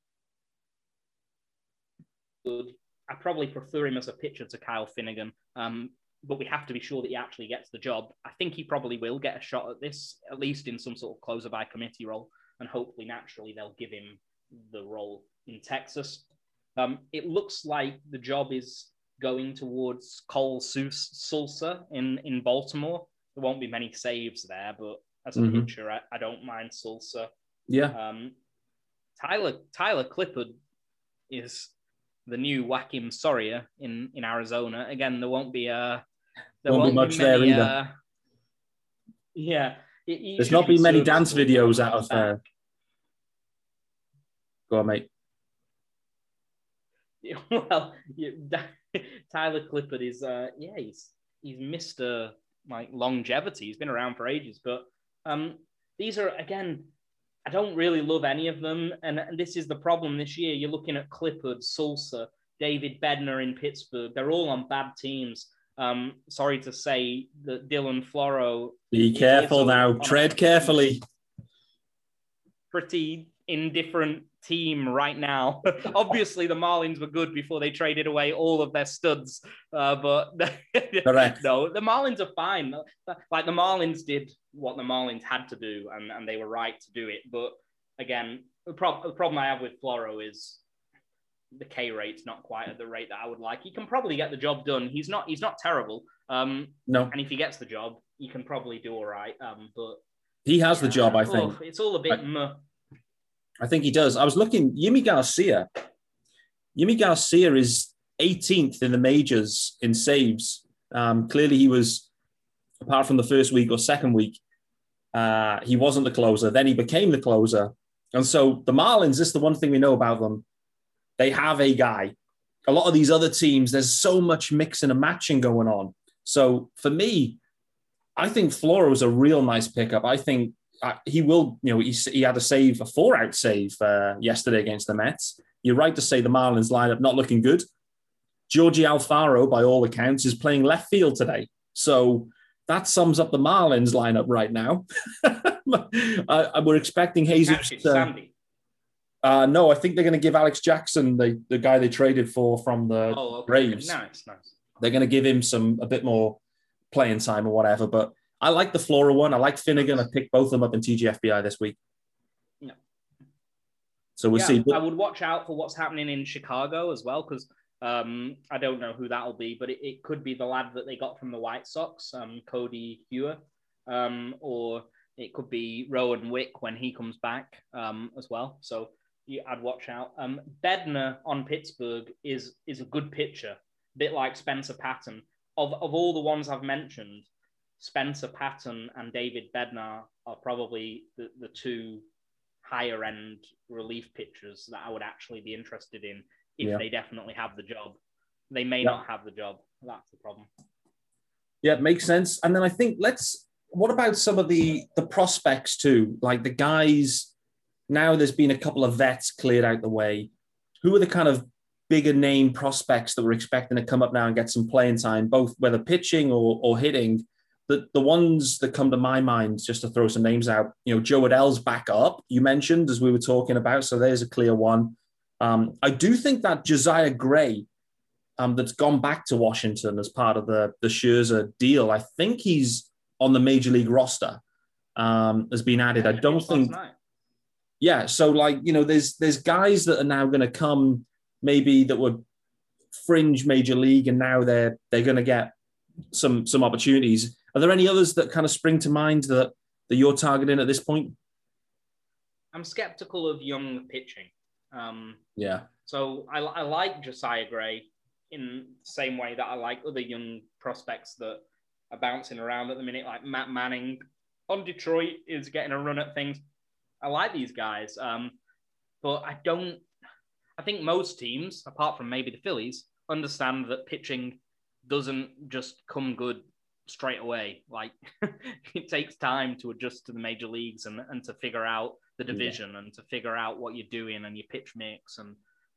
Good. I probably prefer him as a pitcher to Kyle Finnegan, um, but we have to be sure that he actually gets the job. I think he probably will get a shot at this, at least in some sort of closer by committee role, and hopefully naturally they'll give him the role in Texas. Um, it looks like the job is going towards Cole Sulser in, in Baltimore. There won't be many saves there, but as a mm-hmm. pitcher, I, I don't mind Sulser. Yeah. Um, Tyler Tyler Clippard is the new Joakim Soria in, in Arizona. Again, there won't be a there won't, won't be much be many, there either. Uh, yeah, it, it there's not been many dance serviceable videos out of there. Uh... Go on, mate. Well, you, Tyler Clippard is uh, yeah, he's he's Mister like longevity. He's been around for ages, but um, these are again. I don't really love any of them. And, and this is the problem this year. You're looking at Clippard, Sulser, David Bednar in Pittsburgh. They're all on bad teams. Um, sorry to say that Dylan Floro... Be careful now. Tread carefully. Pretty indifferent team right now. Obviously, the Marlins were good before they traded away all of their studs. Uh, but Correct. No, the Marlins are fine. Like the Marlins did what the Marlins had to do, and, and they were right to do it. But again, the, prob- the problem I have with Floro is the K rate's not quite at the rate that I would like. He can probably get the job done. He's not. He's not terrible. Um, no. And if he gets the job, he can probably do all right. Um, but he has yeah, the job, I think. Oh, it's all a bit. I, meh. I think he does. I was looking. Yimi Garcia. Yimi Garcia is eighteenth in the majors in saves. Um, clearly, he was, apart from the first week or second week, uh, he wasn't the closer. Then he became the closer. And so the Marlins, this is the one thing we know about them. They have a guy. A lot of these other teams, there's so much mixing and matching going on. So for me, I think Floro is a real nice pickup. I think uh, he will, you know, he, he had a save, a four-out save uh, yesterday against the Mets. You're right to say the Marlins lineup not looking good. Georgie Alfaro, by all accounts, is playing left field today. So that sums up the Marlins lineup right now. uh, we're expecting Jesus. Uh, uh, no, I think they're going to give Alex Jackson, the, the guy they traded for from the oh, okay. Braves. Nice, nice. They're going to give him some a bit more playing time or whatever. But I like the Flora one. I like Finnegan. I picked both of them up in T G F B I this week. No. So we'll yeah, see. I would watch out for what's happening in Chicago as well, because Um, I don't know who that'll be, but it, it could be the lad that they got from the White Sox, um, Cody Hewer, um, or it could be Rowan Wick when he comes back um, as well. So yeah, I'd watch out. Um, Bednar on Pittsburgh is is a good pitcher, a bit like Spencer Patton. Of of all the ones I've mentioned, Spencer Patton and David Bednar are probably the, the two higher end relief pitchers that I would actually be interested in. If yeah. they definitely have the job. They may yeah. not have the job. That's the problem. Yeah, it makes sense. And then I think let's, what about some of the, the prospects too? Like the guys, now there's been a couple of vets cleared out the way. Who are the kind of bigger name prospects that we're expecting to come up now and get some playing time, both whether pitching or, or hitting? The, the ones that come to my mind, just to throw some names out, you know, Joe Adell's back up, you mentioned, as we were talking about. So there's a clear one. Um, I do think that Josiah Gray, um, that's gone back to Washington as part of the, the Scherzer deal, I think he's on the Major League roster, um, has been added. I don't think... Yeah, so like, you know, there's there's guys that are now going to come maybe that were fringe Major League and now they're they're going to get some some opportunities. Are there any others that kind of spring to mind that, that you're targeting at this point? I'm skeptical of young pitching. Um, yeah. So I, I like Josiah Gray in the same way that I like other young prospects that are bouncing around at the minute, like Matt Manning on Detroit is getting a run at things. I like these guys, um, but I don't. I think most teams, apart from maybe the Phillies, understand that pitching doesn't just come good straight away. Like it takes time to adjust to the major leagues and, and to figure out the division yeah. and to figure out what you're doing and your pitch mix. And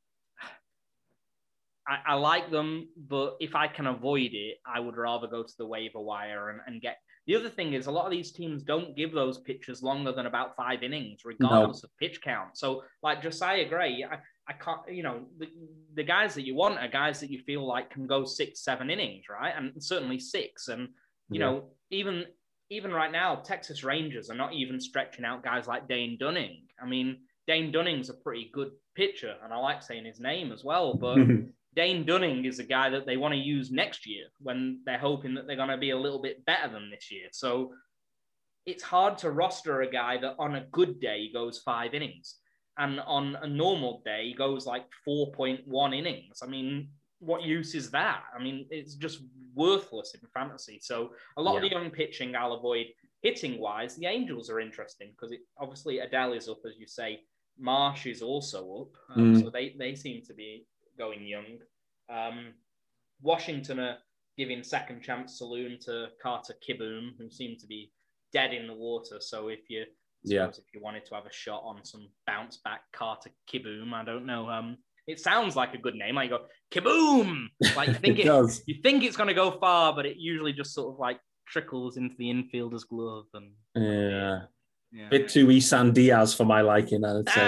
I, I like them, but if I can avoid it, I would rather go to the waiver wire and, and get. The other thing is a lot of these teams don't give those pitchers longer than about five innings, regardless no. of pitch count. So like Josiah Gray, I, I can't, you know, the, the guys that you want are guys that you feel like can go six, seven innings, right? And certainly six. And, you yeah. know, even even right now, Texas Rangers are not even stretching out guys like Dane Dunning. I mean, Dane Dunning's a pretty good pitcher, and I like saying his name as well, but Dane Dunning is a guy that they want to use next year when they're hoping that they're going to be a little bit better than this year. So it's hard to roster a guy that on a good day goes five innings and on a normal day goes like four point one innings. I mean, what use is that? I mean, it's just worthless in fantasy. So a lot yeah. of the young pitching I'll avoid. Hitting wise, the Angels are interesting because it, obviously Adele is up, as you say. Marsh is also up. Um, mm. So they, they seem to be going young. Um, Washington are giving second chance saloon to Carter Kieboom, who seem to be dead in the water. So if you yeah. if you wanted to have a shot on some bounce back Carter Kieboom, I don't know. Um, it sounds like a good name. Like you go Kieboom, like you think it, it does. You think it's going to go far, but it usually just sort of like trickles into the infielder's glove. And yeah, yeah. bit too Isan Diaz for my liking, I'd say.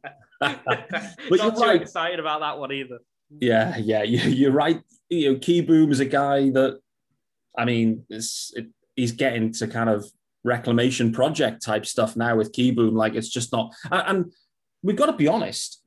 But not too right. excited about that one either. Yeah, yeah, you're right. You know, Kieboom is a guy that, I mean, it's, it, he's getting to kind of reclamation project type stuff now with Kieboom. Like, it's just not. And, and we've got to be honest,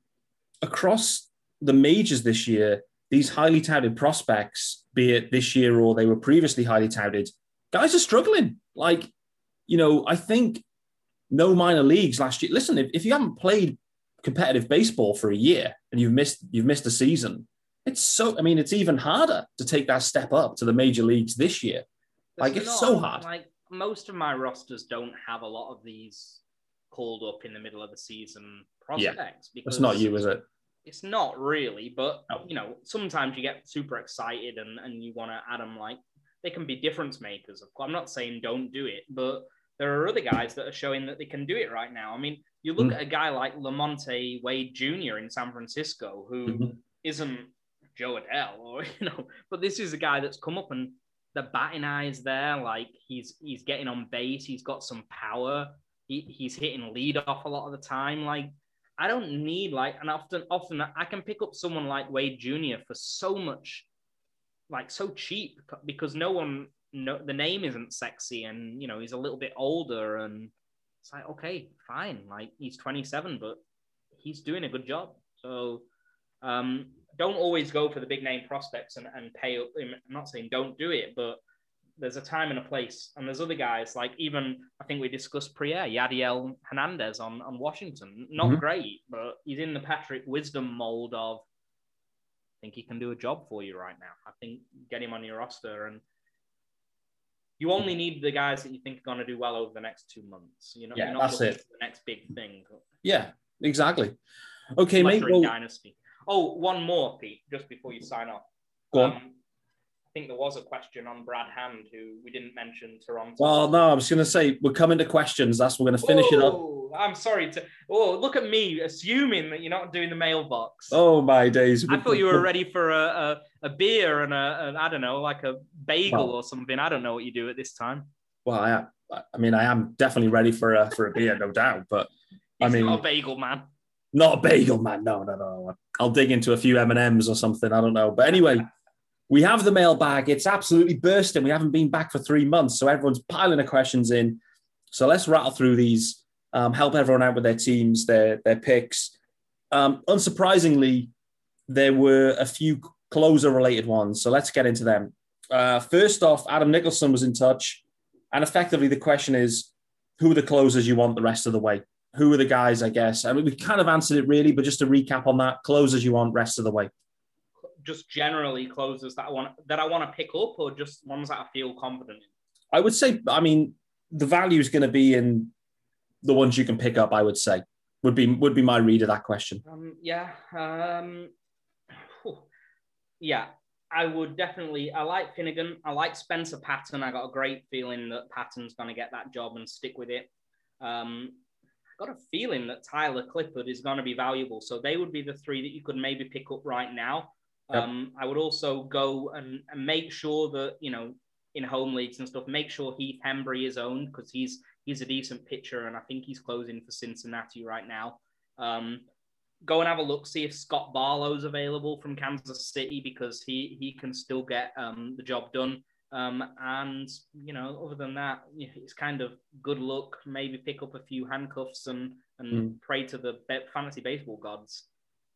across the majors this year, these highly touted prospects, be it this year or they were previously highly touted, guys are struggling. Like, you know, I think no minor leagues last year. Listen, if, if you haven't played competitive baseball for a year and you've missed you've missed a season, it's so I mean it's even harder to take that step up to the major leagues this year. Like it's, it's so hard. Like most of my rosters don't have a lot of these called up in the middle of the season prospects. Yeah. Because it's not you, is it? It's not really, but no. you know, sometimes you get super excited and, and you want to add them. Like they can be difference makers. I'm not saying don't do it, but there are other guys that are showing that they can do it right now. I mean, you look mm. at a guy like Lamonte Wade Junior in San Francisco, who mm-hmm. isn't Joe Adele, or you know, but this is a guy that's come up and the batting eye is there. Like he's he's getting on base, he's got some power. He he's hitting lead off a lot of the time. Like I don't need like, and often often I can pick up someone like Wade Junior for so much, like so cheap because no one. No, the name isn't sexy, and you know he's a little bit older, and it's like okay, fine. Like he's twenty-seven, but he's doing a good job. So um, don't always go for the big name prospects and, and pay up. I'm not saying don't do it, but there's a time and a place, and there's other guys like even I think we discussed Priere, Yadiel Hernandez on on Washington. Not mm-hmm. great, but he's in the Patrick Wisdom mold of I think he can do a job for you right now. I think get him on your roster and. You only need the guys that you think are going to do well over the next two months. You know, yeah, you're not that's looking it. For the next big thing. Yeah, exactly. Okay, mate. Well, dynasty. Oh, one more, Pete, just before you sign off. Go on. Um, I think there was a question on Brad Hand, who we didn't mention Toronto. Well, no, I was going to say, we're coming to questions. That's we're going to finish oh, it up. I'm sorry to... Oh, look at me, assuming that you're not doing the mailbox. Oh, my days. I thought you were ready for a, a, a beer and a, a, I don't know, like a bagel well, or something. I don't know what you do at this time. Well, I, I mean, I am definitely ready for a, for a beer, no doubt. But, He's I mean... not a bagel man. Not a bagel man. No, no, no. I'll dig into a few M and M's or something. I don't know. But anyway... We have the mailbag. It's absolutely bursting. We haven't been back for three months, so everyone's piling the questions in. So let's rattle through these, um, help everyone out with their teams, their, their picks. Um, unsurprisingly, there were a few closer-related ones, so let's get into them. Uh, first off, Adam Nicholson was in touch, and effectively the question is, who are the closers you want the rest of the way? Who are the guys, I guess? I mean, we kind of answered it really, but just to recap on that, closers you want rest of the way. Just generally closers that I want that I want to pick up, or just ones that I feel confident in? I would say, I mean, the value is going to be in the ones you can pick up. I would say would be would be my read of that question. Um, yeah, um, yeah, I would definitely. I like Finnegan. I like Spencer Patton. I got a great feeling that Patton's going to get that job and stick with it. Um, I got a feeling that Tyler Clippard is going to be valuable. So they would be the three that you could maybe pick up right now. Um, I would also go and, and make sure that, you know, in home leagues and stuff, make sure Heath Hembree is owned because he's he's a decent pitcher and I think he's closing for Cincinnati right now. Um, go and have a look, see if Scott Barlow's available from Kansas City because he, he can still get um, the job done. Um, and, you know, other than that, it's kind of good luck, maybe pick up a few handcuffs and, and mm. pray to the fantasy baseball gods.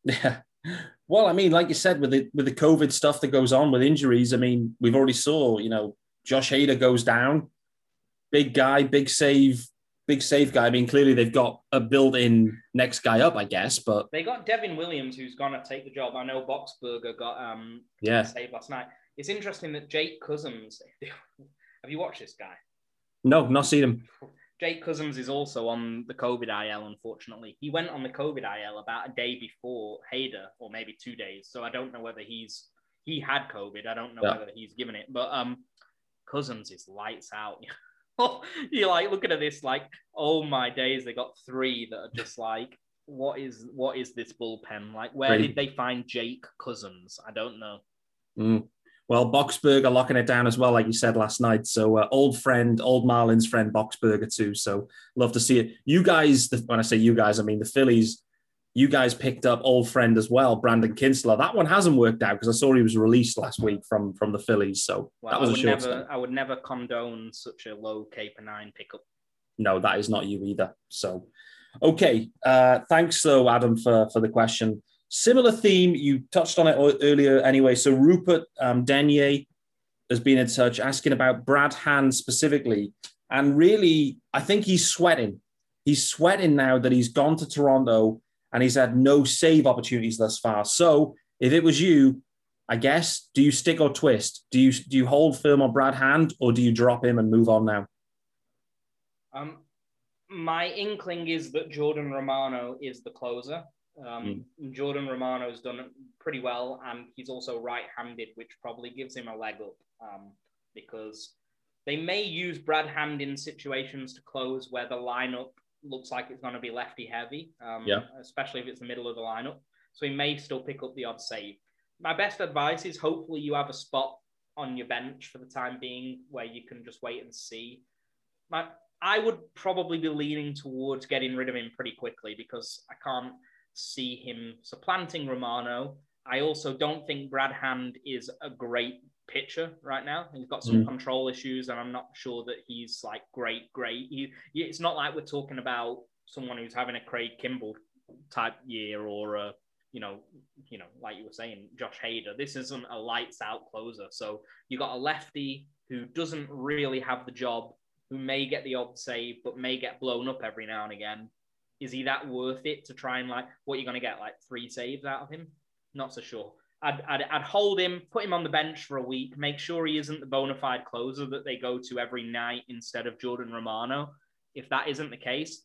Yeah. Well, I mean, like you said, with the with the COVID stuff that goes on with injuries, I mean, we've already saw, you know, Josh Hader goes down, big guy, big save, big save guy. I mean, clearly they've got a built-in next guy up, I guess, but they got Devin Williams, who's gonna take the job. I know Boxberger got um yeah, a save last night. It's interesting that Jake Cousins. Have you watched this guy? No, not seen him. Jake Cousins is also on the COVID I L, unfortunately. He went on the COVID I L about a day before Hader, or maybe two days. So I don't know whether he's he had COVID. I don't know yeah. whether he's given it. But um, Cousins is lights out. You're like looking at this, like, oh my days, they got three that are just like, what is what is this bullpen? Like, where Great. did they find Jake Cousins? I don't know. Mm. Well, Boxberger locking it down as well, like you said last night. So uh, old friend, old Marlins friend, Boxberger too. So love to see it. You guys, the, when I say you guys, I mean the Phillies, you guys picked up old friend as well, Brandon Kintzler. That one hasn't worked out because I saw he was released last week from, from the Phillies. So well, that was I a short never, I would never condone such a low K per nine pickup. No, that is not you either. So, okay. Uh, thanks though, Adam, for, for the question. Similar theme, you touched on it earlier anyway. So Rupert um, Denier has been in touch asking about Brad Hand specifically. And really, I think he's sweating. He's sweating now that he's gone to Toronto and he's had no save opportunities thus far. So if it was you, I guess, do you stick or twist? Do you, do you hold firm on Brad Hand or do you drop him and move on now? Um, my inkling is that Jordan Romano is the closer. Um, mm. Jordan Romano's done pretty well, and he's also right-handed, which probably gives him a leg up um, because they may use Brad Hand in situations to close where the lineup looks like it's going to be lefty-heavy, um, yeah. especially if it's the middle of the lineup. So he may still pick up the odd save. My best advice is hopefully you have a spot on your bench for the time being where you can just wait and see. My, I would probably be leaning towards getting rid of him pretty quickly because I can't see him supplanting Romano. I also don't think Brad Hand is a great pitcher right now. He's got some mm. control issues, and I'm not sure that he's like great, great. He, it's not like we're talking about someone who's having a Craig Kimbrell type year or a, you know, you know, like you were saying, Josh Hader. This isn't a lights out closer. So you got a lefty who doesn't really have the job, who may get the odd save, but may get blown up every now and again. Is he that worth it to try and like, what are you going to get, like three saves out of him? Not so sure. I'd, I'd, I'd hold him, put him on the bench for a week, make sure he isn't the bona fide closer that they go to every night instead of Jordan Romano. If that isn't the case,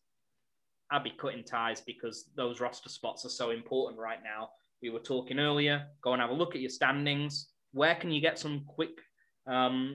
I'd be cutting ties because those roster spots are so important right now. We were talking earlier, go and have a look at your standings. Where can you get some quick, um,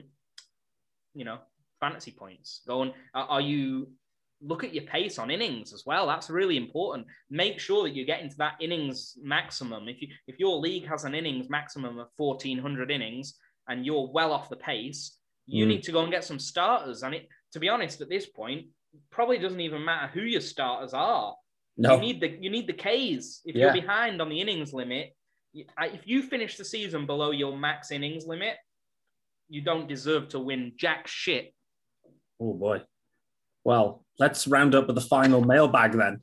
you know, fantasy points? Go and, are you... Look at your pace on innings as well. That's really important. Make sure that you're getting to that innings maximum. If you if your league has an innings maximum of fourteen hundred innings and you're well off the pace, you mm. need to go and get some starters. And it, to be honest, at this point, probably doesn't even matter who your starters are. No. You need the you need the Ks. If yeah. you're behind on the innings limit, if you finish the season below your max innings limit, you don't deserve to win jack shit. Oh boy. Well, let's round up with the final mailbag then.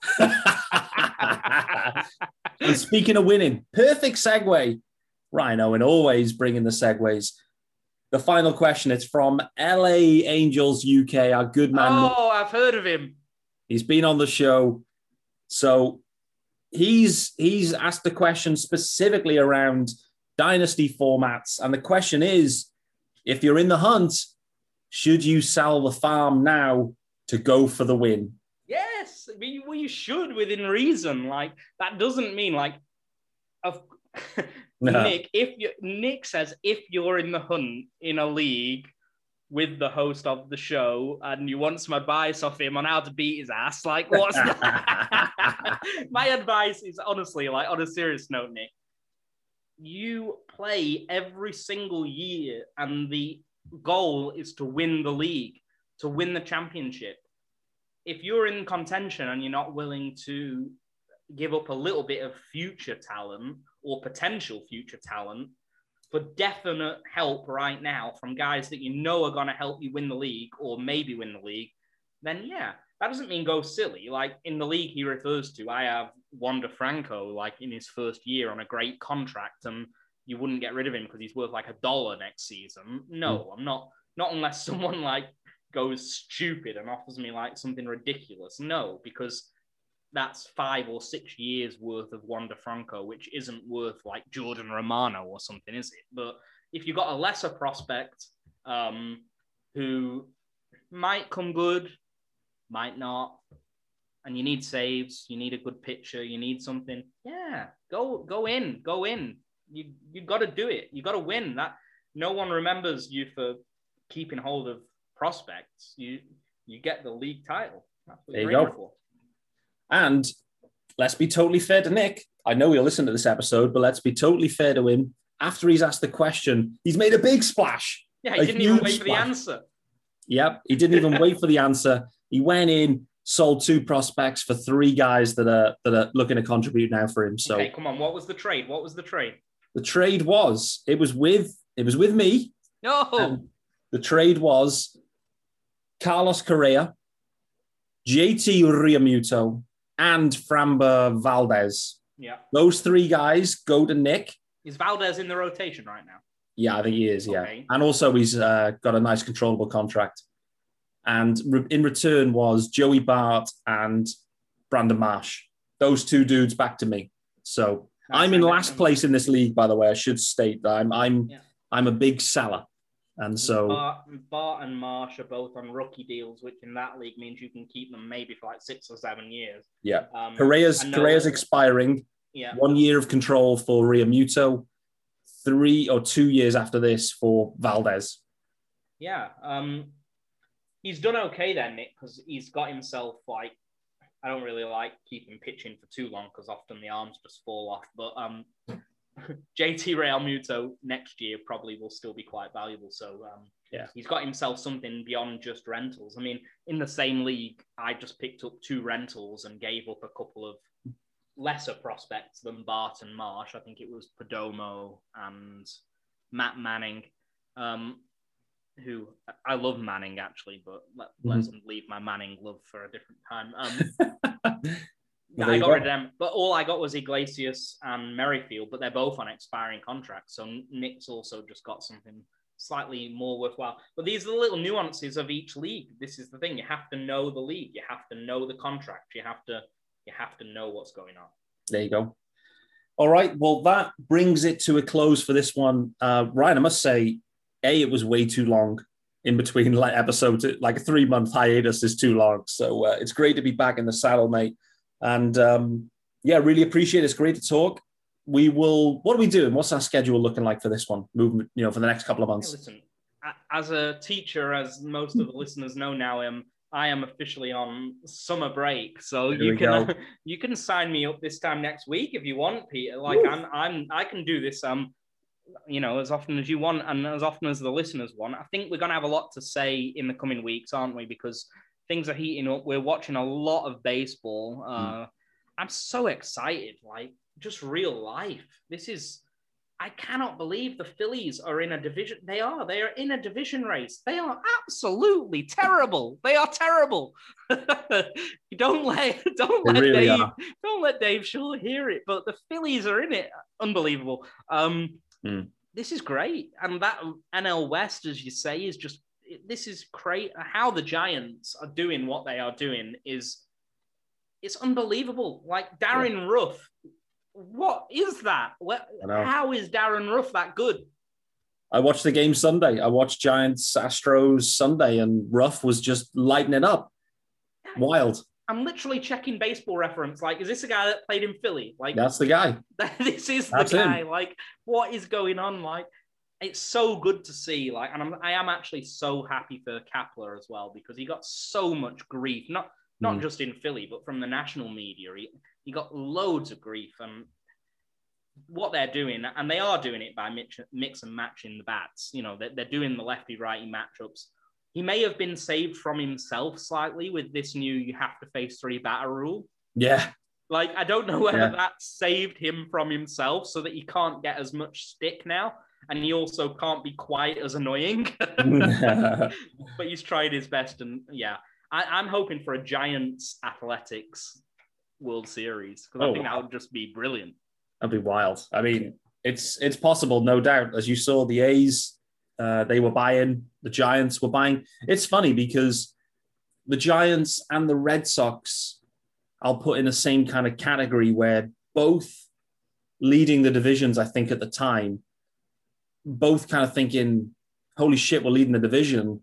And speaking of winning, perfect segue. Ryan Owen always bringing the segues. The final question, it's from L A Angels U K, our good man. Oh, I've heard of him. He's been on the show. So he's he's asked the question specifically around dynasty formats. And the question is, if you're in the hunt, should you sell the farm now to go for the win? Yes, I mean, well, you should within reason. Like, that doesn't mean like, of no. Nick, if you Nick says if you're in the hunt in a league with the host of the show and you want some advice off him on how to beat his ass, like what's that? My advice is honestly, like on a serious note, Nick, you play every single year and the goal is to win the league, to win the championship. If you're in contention and you're not willing to give up a little bit of future talent or potential future talent for definite help right now from guys that you know are going to help you win the league or maybe win the league, then yeah, that doesn't mean go silly. Like in the league he refers to, I have Wander Franco like in his first year on a great contract, and you wouldn't get rid of him because he's worth like a dollar next season. No, mm. I'm not. Not unless someone like goes stupid and offers me like something ridiculous. No, because that's five or six years worth of Wander Franco, which isn't worth like Jordan Romano or something, is it? But if you've got a lesser prospect um, who might come good, might not, and you need saves, you need a good pitcher, you need something, yeah, go go in, go in. You you got to do it. You got to win. That no one remembers you for keeping hold of prospects. You you get the league title. That's what there you go. For. And let's be totally fair to Nick. I know he'll listen to this episode, but let's be totally fair to him. After he's asked the question, he's made a big splash. Yeah, he didn't even wait splash. for the answer. Yep, he didn't even wait for the answer. He went in, sold two prospects for three guys that are that are looking to contribute now for him. So, okay, come on. What was the trade? What was the trade? The trade was it was with it was with me. No. The trade was Carlos Correa, J T Realmuto, and Framber Valdez. Yeah. Those three guys go to Nick. Is Valdez in the rotation right now? Yeah, I think he is, yeah. Okay. And also he's uh, got a nice controllable contract. And re- in return was Joey Bart and Brandon Marsh. Those two dudes back to me. So That's I'm in last place in this league, by the way. I should state that I'm I'm yeah. I'm a big seller. And so Bart, Bart and Marsh are both on rookie deals, which in that league means you can keep them maybe for like six or seven years. Yeah. Um, Correa's, Correa's expiring. Yeah. One year of control for Realmuto. Three or two years after this for Valdez. Yeah. Um, he's done okay then, Nick, because he's got himself like, I don't really like keeping pitching for too long because often the arms just fall off. But um, J T Realmuto next year probably will still be quite valuable. So um, yeah, he's got himself something beyond just rentals. I mean, in the same league, I just picked up two rentals and gave up a couple of lesser prospects than Bart and Marsh. I think it was Perdomo and Matt Manning, um, who I love Manning actually, but let, mm-hmm. let's leave my Manning love for a different time. Um, yeah, I got rid of them, but all I got was Iglesias and Merrifield, but they're both on expiring contracts. So Nick's also just got something slightly more worthwhile. But these are the little nuances of each league. This is the thing. You have to know the league. You have to know the contract. You have to You have to know what's going on. There you go. All right. Well, that brings it to a close for this one. Uh, Ryan, I must say, A, it was way too long in between like episodes. Like a three-month hiatus is too long. So uh, it's great to be back in the saddle, mate. And um, yeah, really appreciate it. It's great to talk. We will, what are we doing? What's our schedule looking like for this one? Movement, you know, for the next couple of months. Hey, listen, as a teacher, as most of the listeners know now, um, I am officially on summer break, so there you can uh, you can sign me up this time next week if you want, Peter. Like Woo. I'm I'm I can do this um you know as often as you want and as often as the listeners want. I think we're gonna have a lot to say in the coming weeks, aren't we? Because things are heating up. We're watching a lot of baseball. Uh, mm. I'm so excited, like just real life. This is. I cannot believe the Phillies are in a division. They are. They are in a division race. They are absolutely terrible. They are terrible. don't let don't let really Dave are. don't let Dave Shaw hear it. But the Phillies are in it. Unbelievable. Um, mm. This is great, and that N L West, as you say, is just this is great. How the Giants are doing what they are doing is it's unbelievable. Like Darren yeah. Ruff. What is that? What, how is Darren Ruff that good? I watched the game Sunday. I watched Giants Astros Sunday, and Ruff was just lighting it up. Wild. I'm literally checking Baseball Reference. Like, is this a guy that played in Philly? Like, that's the guy. This is the that's guy. Him. Like, what is going on? Like, it's so good to see. Like, and I'm, I am actually so happy for Kapler as well because he got so much grief. Not not mm. just in Philly, but from the national media. He, he got loads of grief, and what they're doing, and they are doing it by mix, mix and matching the bats. You know, they're, they're doing the lefty-righty matchups. He may have been saved from himself slightly with this new you have to face three batter rule. Yeah. Like, I don't know whether yeah. that saved him from himself so that he can't get as much stick now. And he also can't be quite as annoying. But he's tried his best. And yeah, I, I'm hoping for a Giants Athletics World Series because oh, I think wow. that would just be brilliant. That'd be wild. I mean, it's it's possible, no doubt. As you saw, the A's, uh, they were buying, the Giants were buying. It's funny because the Giants and the Red Sox, I'll put in the same kind of category where both leading the divisions, I think, at the time, both kind of thinking, holy shit, we're leading the division,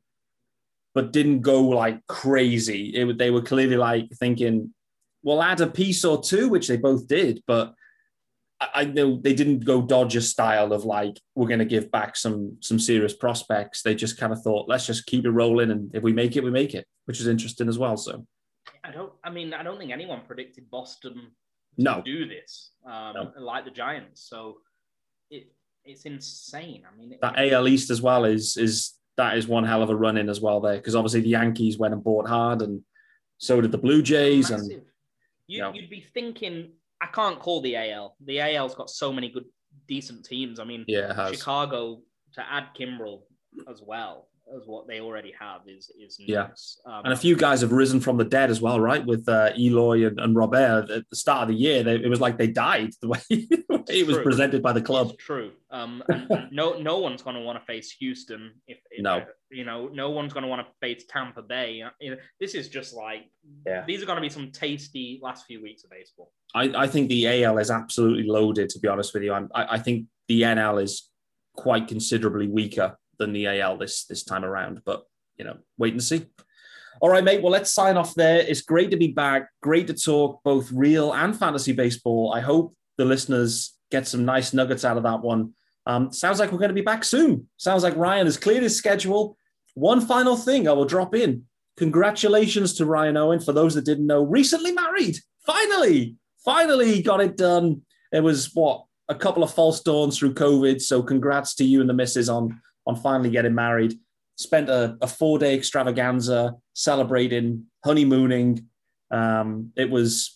but didn't go like crazy. It, they were clearly like thinking, we'll add a piece or two, which they both did, but I, I know they didn't go Dodger style of like, we're going to give back some, some serious prospects. They just kind of thought, let's just keep it rolling. And if we make it, we make it, which is interesting as well. So I don't, I mean, I don't think anyone predicted Boston to no. do this um, no. like the Giants. So it it's insane. I mean, that A L East as well is, is, that is one hell of a run in as well there. Cause obviously the Yankees went and bought hard and so did the Blue Jays. Massive. And you, you know. You'd be thinking, I can't call the A L. The A L's got so many good, decent teams. I mean, yeah, Chicago to add Kimbrel as well as what they already have is is yeah. nice. Um, and a few guys have risen from the dead as well, right? With uh, Eloy and, and Robert at the start of the year, they, it was like they died the way it was presented by the club. It's true. Um, and, and no, no one's going to want to face Houston. If, if no, you know, no one's going to want to face Tampa Bay. You know, this is just like, yeah. These are going to be some tasty last few weeks of baseball. I, I think the A L is absolutely loaded. To be honest with you, I'm, I, I think the N L is quite considerably weaker than the A L this this time around. But you know, wait and see. All right, mate. Well, let's sign off there. It's great to be back. Great to talk both real and fantasy baseball. I hope the listeners get some nice nuggets out of that one. Um, sounds like we're going to be back soon. Sounds like Ryan has cleared his schedule. One final thing I will drop in. Congratulations to Ryan Owen. For those that didn't know, recently married. Finally, finally got it done. It was, what, a couple of false dawns through COVID. So congrats to you and the missus on, on finally getting married. Spent a, a four-day extravaganza celebrating, honeymooning. Um, it was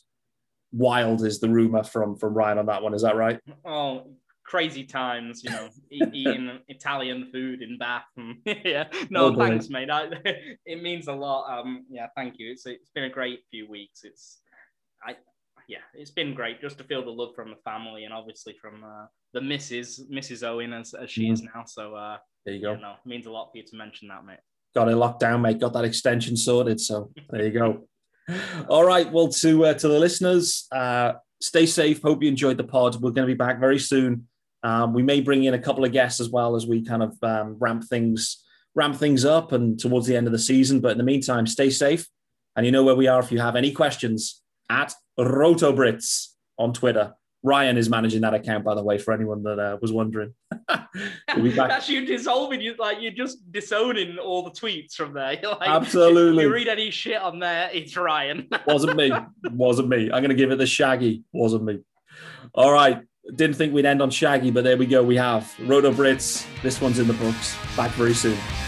wild, is the rumor from, from Ryan on that one. Is that right? Oh, crazy times, you know, eating Italian food in Bath. And, yeah, no, oh, thanks, mate. I, it means a lot. Um, yeah, thank you. It's it's been a great few weeks. It's, I, yeah, it's been great just to feel the love from the family and obviously from uh, the Missus Missus Owen as, as she mm. is now. So uh, there you go. You know, it means a lot for you to mention that, mate. Got it locked down, mate. Got that extension sorted. So there you go. All right. Well, to uh, to the listeners, uh, stay safe. Hope you enjoyed the pod. We're going to be back very soon. Um, we may bring in a couple of guests as well as we kind of um, ramp things ramp things up and towards the end of the season. But in the meantime, stay safe. And you know where we are if you have any questions at RotoBrits on Twitter. Ryan is managing that account, by the way, for anyone that uh, was wondering. We'll be back. That's you dissolving, you like you're just disowning all the tweets from there. You're like, absolutely. If you read any shit on there, it's Ryan. Wasn't me. Wasn't me. I'm going to give it the Shaggy. Wasn't me. All right. Didn't think we'd end on Shaggy, but there we go. We have RotoBrits. This one's in the books. Back very soon.